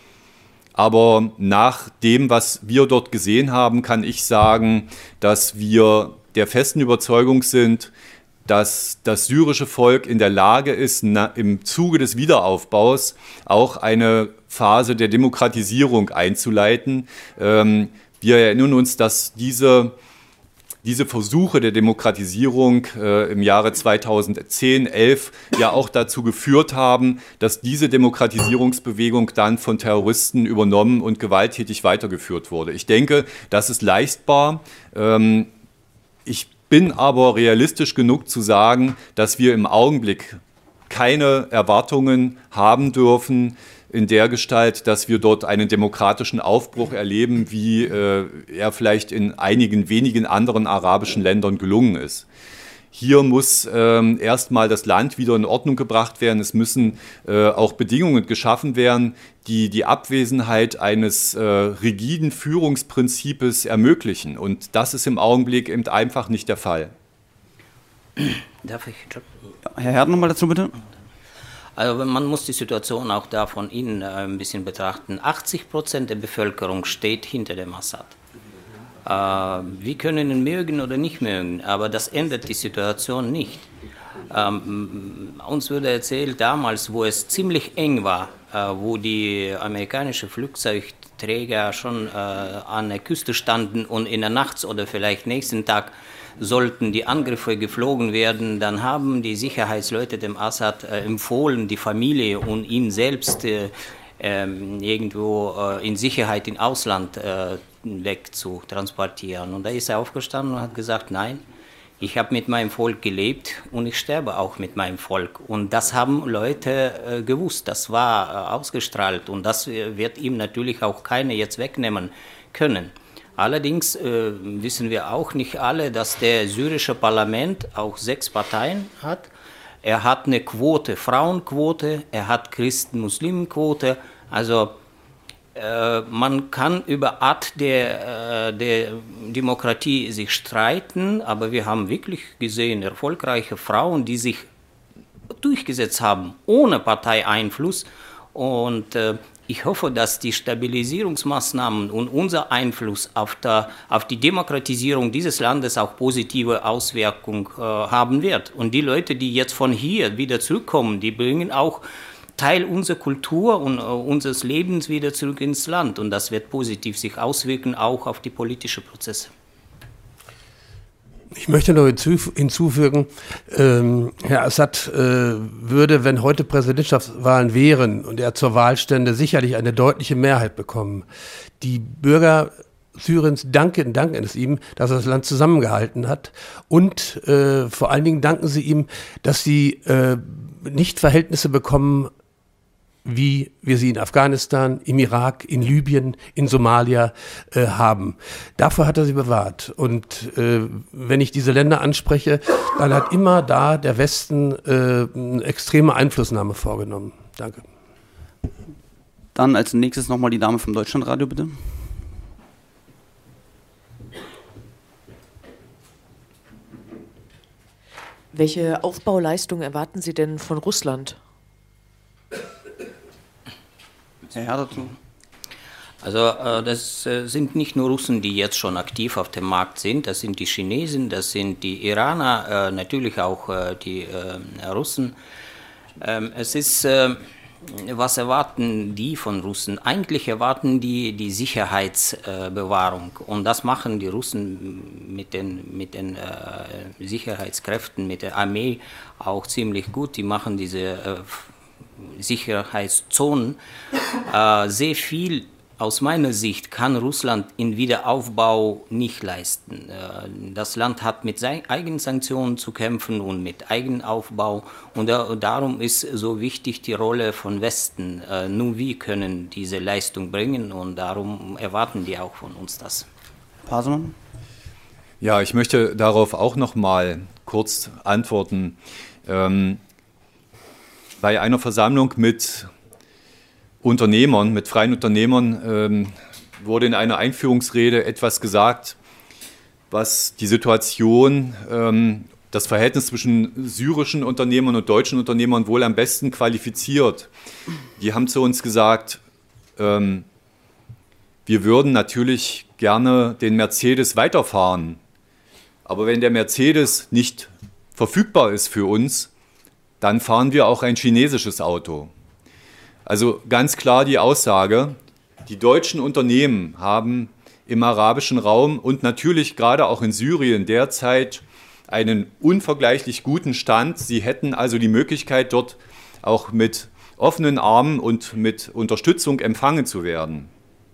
Aber nach dem, was wir dort gesehen haben, kann ich sagen, dass wir der festen Überzeugung sind, dass das syrische Volk in der Lage ist, na, im Zuge des Wiederaufbaus auch eine Phase der Demokratisierung einzuleiten. Ähm, wir erinnern uns, dass diese Diese Versuche der Demokratisierung äh, im Jahre zweitausendzehn, elf ja auch dazu geführt haben, dass diese Demokratisierungsbewegung dann von Terroristen übernommen und gewalttätig weitergeführt wurde. Ich denke, das ist leistbar. Ähm, ich bin aber realistisch genug zu sagen, dass wir im Augenblick keine Erwartungen haben dürfen, in der Gestalt, dass wir dort einen demokratischen Aufbruch erleben, wie äh, er vielleicht in einigen wenigen anderen arabischen Ländern gelungen ist. Hier muss ähm, erstmal das Land wieder in Ordnung gebracht werden. Es müssen äh, auch Bedingungen geschaffen werden, die die Abwesenheit eines äh, rigiden Führungsprinzips ermöglichen. Und das ist im Augenblick eben einfach nicht der Fall. Darf ich? Ja, Herr Herden, nochmal dazu bitte. Also man muss die Situation auch da von innen ein bisschen betrachten. achtzig Prozent der Bevölkerung steht hinter dem Assad. Äh, wir können ihn mögen oder nicht mögen, aber das ändert die Situation nicht. Ähm, uns wurde erzählt, damals, wo es ziemlich eng war, äh, wo die amerikanischen Flugzeugträger schon äh, an der Küste standen und in der Nacht oder vielleicht nächsten Tag sollten die Angriffe geflogen werden, dann haben die Sicherheitsleute dem Assad äh, empfohlen, die Familie und ihn selbst äh, äh, irgendwo äh, in Sicherheit im Ausland äh, weg zu transportieren. Und da ist er aufgestanden und hat gesagt, nein, ich habe mit meinem Volk gelebt und ich sterbe auch mit meinem Volk. Und das haben Leute äh, gewusst, das war äh, ausgestrahlt und das wird ihm natürlich auch keiner jetzt wegnehmen können. Allerdings äh, wissen wir auch nicht alle, dass der syrische Parlament auch sechs Parteien hat. Er hat eine Quote, Frauenquote, er hat Christen-Muslimen-Quote. Also äh, man kann über Art der, äh, der Demokratie sich streiten, aber wir haben wirklich gesehen, erfolgreiche Frauen, die sich durchgesetzt haben, ohne Parteieinfluss. Und äh, ich hoffe, dass die Stabilisierungsmaßnahmen und unser Einfluss auf, der, auf die Demokratisierung dieses Landes auch positive Auswirkungen äh, haben wird. Und die Leute, die jetzt von hier wieder zurückkommen, die bringen auch Teil unserer Kultur und äh, unseres Lebens wieder zurück ins Land. Und das wird positiv sich auswirken, auch auf die politischen Prozesse. Ich möchte noch hinzufügen, ähm, Herr Assad äh, würde, wenn heute Präsidentschaftswahlen wären und er zur Wahl stände, sicherlich eine deutliche Mehrheit bekommen. Die Bürger Syriens danken, danken es ihm, dass er das Land zusammengehalten hat und äh, vor allen Dingen danken sie ihm, dass sie äh, nicht Verhältnisse bekommen, wie wir sie in Afghanistan, im Irak, in Libyen, in Somalia äh, haben. Dafür hat er sie bewahrt. Und äh, wenn ich diese Länder anspreche, dann hat immer da der Westen äh, eine extreme Einflussnahme vorgenommen. Danke. Dann als nächstes nochmal die Dame vom Deutschlandradio, bitte. Welche Aufbauleistung erwarten Sie denn von Russland? Herr Herr dazu. Also äh, das äh, sind nicht nur Russen, die jetzt schon aktiv auf dem Markt sind, das sind die Chinesen, das sind die Iraner, äh, natürlich auch äh, die äh, Russen. Ähm, es ist, äh, was erwarten die von Russen? Eigentlich erwarten die die Sicherheitsbewahrung äh, und das machen die Russen mit den, mit den äh, Sicherheitskräften, mit der Armee auch ziemlich gut. Die machen diese äh, Sicherheitszonen. Äh, sehr viel aus meiner Sicht kann Russland in Wiederaufbau nicht leisten. Äh, das Land hat mit eigenen Sanktionen zu kämpfen und mit Eigenaufbau und da, darum ist so wichtig die Rolle von Westen. Äh, nur wir können diese Leistung bringen und darum erwarten die auch von uns das. Pasemann? Ja, ich möchte darauf auch noch mal kurz antworten. Ähm, Bei einer Versammlung mit Unternehmern, mit freien Unternehmern, ähm, wurde in einer Einführungsrede etwas gesagt, was die Situation, ähm, das Verhältnis zwischen syrischen Unternehmern und deutschen Unternehmern wohl am besten qualifiziert. Die haben zu uns gesagt, ähm, wir würden natürlich gerne den Mercedes weiterfahren, aber wenn der Mercedes nicht verfügbar ist für uns, dann fahren wir auch ein chinesisches Auto. Also ganz klar die Aussage, die deutschen Unternehmen haben im arabischen Raum und natürlich gerade auch in Syrien derzeit einen unvergleichlich guten Stand. Sie hätten also die Möglichkeit, dort auch mit offenen Armen und mit Unterstützung empfangen zu werden.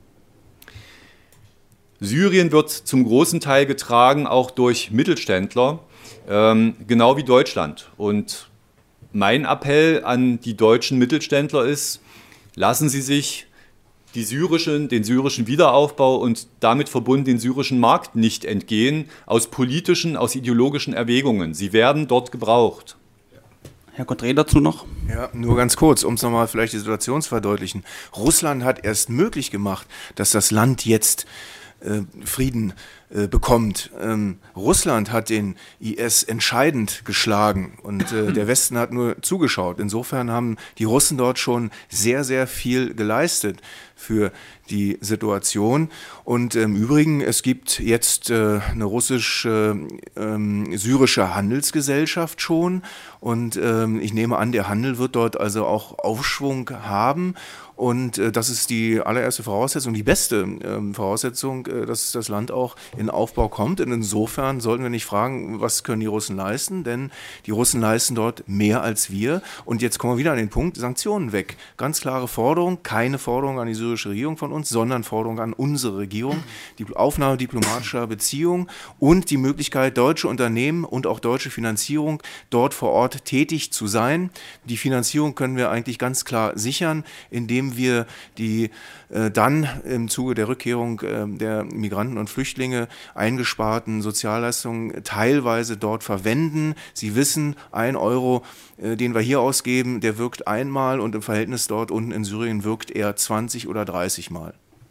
Syrien wird zum großen Teil getragen auch durch Mittelständler, ähm, genau wie Deutschland. Und mein Appell an die deutschen Mittelständler ist, lassen Sie sich die syrischen, den syrischen Wiederaufbau und damit verbunden den syrischen Markt nicht entgehen, aus politischen, aus ideologischen Erwägungen. Sie werden dort gebraucht. Herr Cotret dazu noch? Ja, nur ganz kurz, um es nochmal vielleicht die Situation zu verdeutlichen. Russland hat erst möglich gemacht, dass das Land jetzt äh, Frieden äh, bekommt. Ähm, Russland hat den I S entscheidend geschlagen und äh, der Westen hat nur zugeschaut. Insofern haben die Russen dort schon sehr, sehr viel geleistet für die Situation. Und im Übrigen, es gibt jetzt äh, eine russisch-syrische äh, ähm, Handelsgesellschaft schon und ähm, ich nehme an, der Handel wird dort also auch Aufschwung haben. Und äh, das ist die allererste Voraussetzung, die beste ähm, Voraussetzung, äh, dass das Land auch in Aufbau kommt. Und insofern sollten wir nicht fragen, was können die Russen leisten, denn die Russen leisten dort mehr als wir. Und jetzt kommen wir wieder an den Punkt, Sanktionen weg. Ganz klare Forderung, keine Forderung an die syrische Regierung von uns, sondern Forderung an unsere Regierung, die Aufnahme diplomatischer Beziehungen und die Möglichkeit, deutsche Unternehmen und auch deutsche Finanzierung dort vor Ort tätig zu sein. Die Finanzierung können wir eigentlich ganz klar sichern, indem wir die äh, dann im Zuge der Rückkehrung äh, der Migranten und Flüchtlinge eingesparten Sozialleistungen teilweise dort verwenden. Sie wissen, ein Euro, äh, den wir hier ausgeben, der wirkt einmal und im Verhältnis dort unten in Syrien wirkt er zwanzig oder dreißig Mal.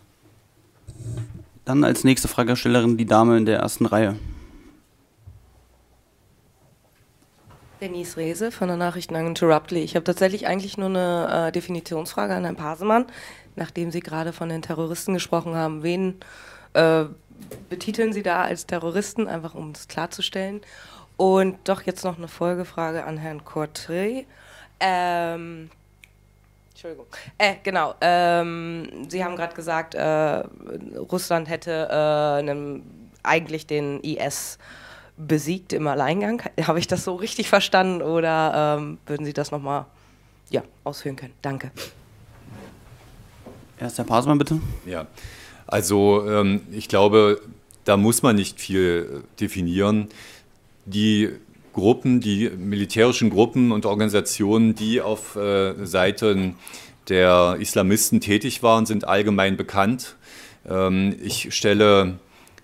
Dann als nächste Fragestellerin die Dame in der ersten Reihe. Denise Rehse von der Nachrichtenagentur Raptly. Ich habe tatsächlich eigentlich nur eine äh, Definitionsfrage an Herrn Pasemann, nachdem Sie gerade von den Terroristen gesprochen haben. Wen äh, betiteln Sie da als Terroristen, einfach um das klarzustellen? Und doch jetzt noch eine Folgefrage an Herrn Cotret. Ähm, Entschuldigung. Äh, genau. Ähm, Sie haben gerade gesagt, äh, Russland hätte äh, einem, eigentlich den I S besiegt im Alleingang. Habe ich das so richtig verstanden oder ähm, würden Sie das nochmal ja, ausführen können? Danke. Erst Herr Pasemann, bitte. Ja, also ähm, ich glaube, da muss man nicht viel definieren. Die Gruppen, die militärischen Gruppen und Organisationen, die auf äh, Seiten der Islamisten tätig waren, sind allgemein bekannt. Ähm, ich stelle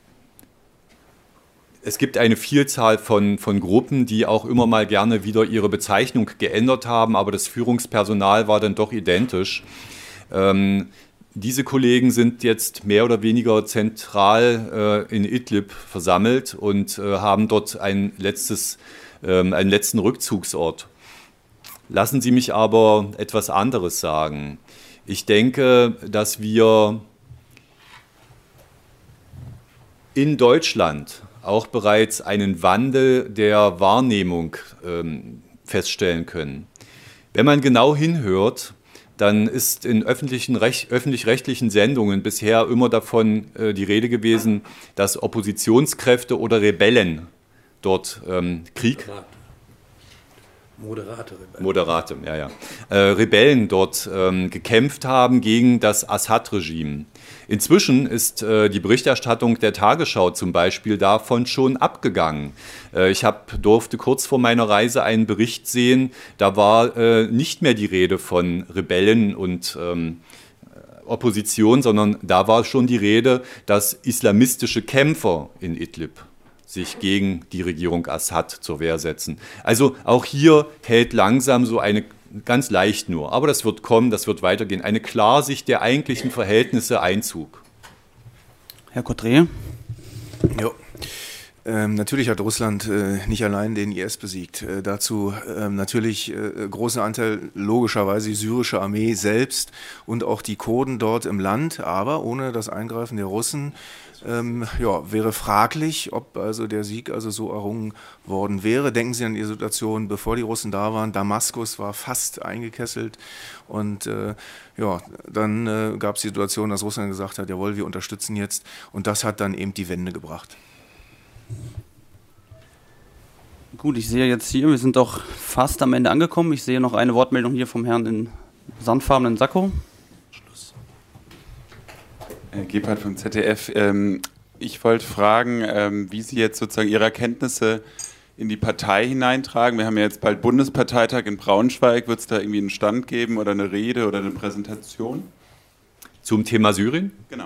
Es gibt eine Vielzahl von, von Gruppen, die auch immer mal gerne wieder ihre Bezeichnung geändert haben, aber das Führungspersonal war dann doch identisch. Ähm, diese Kollegen sind jetzt mehr oder weniger zentral äh, in Idlib versammelt und äh, haben dort ein letztes, äh, einen letzten Rückzugsort. Lassen Sie mich aber etwas anderes sagen. Ich denke, dass wir in Deutschland auch bereits einen Wandel der Wahrnehmung ähm, feststellen können. Wenn man genau hinhört, dann ist in öffentlichen Rech- öffentlich-rechtlichen Sendungen bisher immer davon äh, die Rede gewesen, dass Oppositionskräfte oder Rebellen dort ähm, Krieg... Moderate Rebellen. Moderate, ja, ja. Äh, Rebellen dort ähm, gekämpft haben gegen das Assad-Regime. Inzwischen ist äh, die Berichterstattung der Tagesschau zum Beispiel davon schon abgegangen. Äh, ich hab, durfte kurz vor meiner Reise einen Bericht sehen, da war äh, nicht mehr die Rede von Rebellen und ähm, Opposition, sondern da war schon die Rede, dass islamistische Kämpfer in Idlib sich gegen die Regierung Assad zur Wehr setzen. Also auch hier hält langsam so eine, ganz leicht nur, aber das wird kommen, das wird weitergehen, eine Klarsicht der eigentlichen Verhältnisse Einzug. Herr Cotret? Jo. Ähm, natürlich hat Russland äh, nicht allein den I S besiegt. Äh, dazu ähm, natürlich äh, großen Anteil logischerweise die syrische Armee selbst und auch die Kurden dort im Land, aber ohne das Eingreifen der Russen ähm, ja, wäre fraglich, ob also der Sieg also so errungen worden wäre. Denken Sie an die Situation, bevor die Russen da waren. Damaskus war fast eingekesselt und äh, ja, dann äh, gab es die Situation, dass Russland gesagt hat, jawohl, wir unterstützen jetzt und das hat dann eben die Wende gebracht. Gut, ich sehe jetzt hier, wir sind doch fast am Ende angekommen. Ich sehe noch eine Wortmeldung hier vom Herrn in sandfarbenen Sakko. Schluss. Herr Gebhardt vom Z D F. Ähm, ich wollte fragen, ähm, wie Sie jetzt sozusagen Ihre Erkenntnisse in die Partei hineintragen? Wir haben ja jetzt bald Bundesparteitag in Braunschweig. Wird es da irgendwie einen Stand geben oder eine Rede oder eine Präsentation? Zum Thema Syrien? Genau.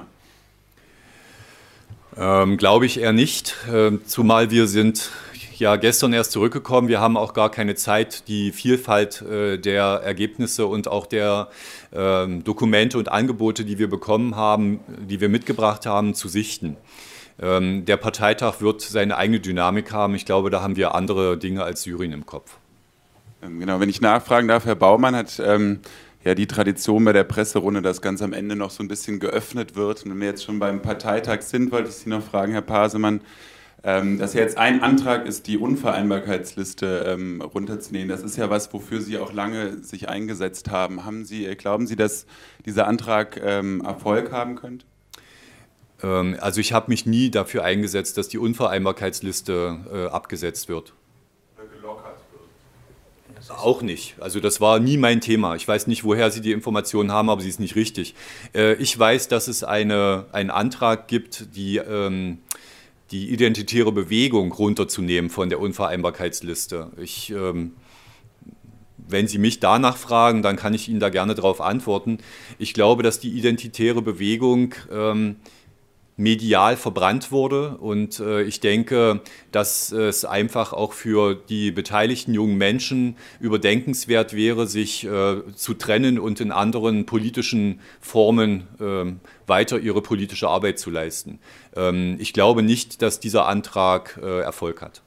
Ähm, glaube ich eher nicht, ähm, zumal wir sind ja gestern erst zurückgekommen. Wir haben auch gar keine Zeit, die Vielfalt äh, der Ergebnisse und auch der ähm, Dokumente und Angebote, die wir bekommen haben, die wir mitgebracht haben, zu sichten. Ähm, der Parteitag wird seine eigene Dynamik haben. Ich glaube, da haben wir andere Dinge als Syrien im Kopf. Ähm, genau, wenn ich nachfragen darf, Herr Baumann hat ähm, ja die Tradition bei der Presserunde, dass ganz am Ende noch so ein bisschen geöffnet wird. Und wenn wir jetzt schon beim Parteitag sind, wollte ich Sie noch fragen, Herr Pasemann, ähm, dass ja jetzt ein Antrag ist, die Unvereinbarkeitsliste ähm, runterzunehmen. Das ist ja was, wofür Sie auch lange sich eingesetzt haben. Haben Sie, glauben Sie, dass dieser Antrag ähm, Erfolg haben könnte? Ähm, also ich habe mich nie dafür eingesetzt, dass die Unvereinbarkeitsliste äh, abgesetzt wird. Oder gelockert wird. Auch nicht. Also das war nie mein Thema. Ich weiß nicht, woher Sie die Informationen haben, aber sie ist nicht richtig. Äh, ich weiß, dass es eine, einen Antrag gibt, die, ähm, die identitäre Bewegung runterzunehmen von der Unvereinbarkeitsliste. Ich, ähm, wenn Sie mich danach fragen, dann kann ich Ihnen da gerne darauf antworten. Ich glaube, dass die identitäre Bewegung ähm, medial verbrannt wurde und äh, ich denke, dass es einfach auch für die beteiligten jungen Menschen überdenkenswert wäre, sich äh, zu trennen und in anderen politischen Formen äh, weiter ihre politische Arbeit zu leisten. Ähm, ich glaube nicht, dass dieser Antrag äh, Erfolg hat.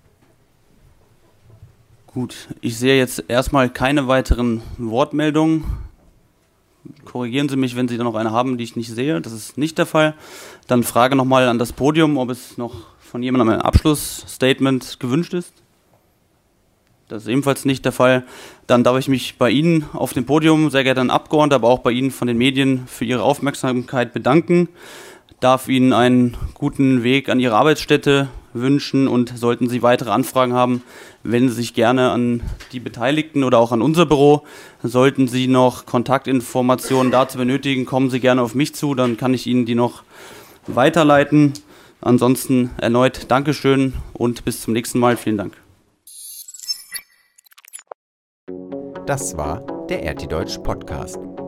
Gut, ich sehe jetzt erstmal keine weiteren Wortmeldungen. Korrigieren Sie mich, wenn Sie da noch eine haben, die ich nicht sehe. Das ist nicht der Fall. Dann Frage nochmal an das Podium, ob es noch von jemandem ein Abschlussstatement gewünscht ist. Das ist ebenfalls nicht der Fall. Dann darf ich mich bei Ihnen auf dem Podium, sehr geehrter Abgeordneter, aber auch bei Ihnen von den Medien für Ihre Aufmerksamkeit bedanken. Darf Ihnen einen guten Weg an Ihre Arbeitsstätte wünschen und sollten Sie weitere Anfragen haben, wenden Sie sich gerne an die Beteiligten oder auch an unser Büro. Sollten Sie noch Kontaktinformationen dazu benötigen, kommen Sie gerne auf mich zu, dann kann ich Ihnen die noch weiterleiten. Ansonsten erneut Dankeschön und bis zum nächsten Mal. Vielen Dank. Das war der R T Deutsch Podcast.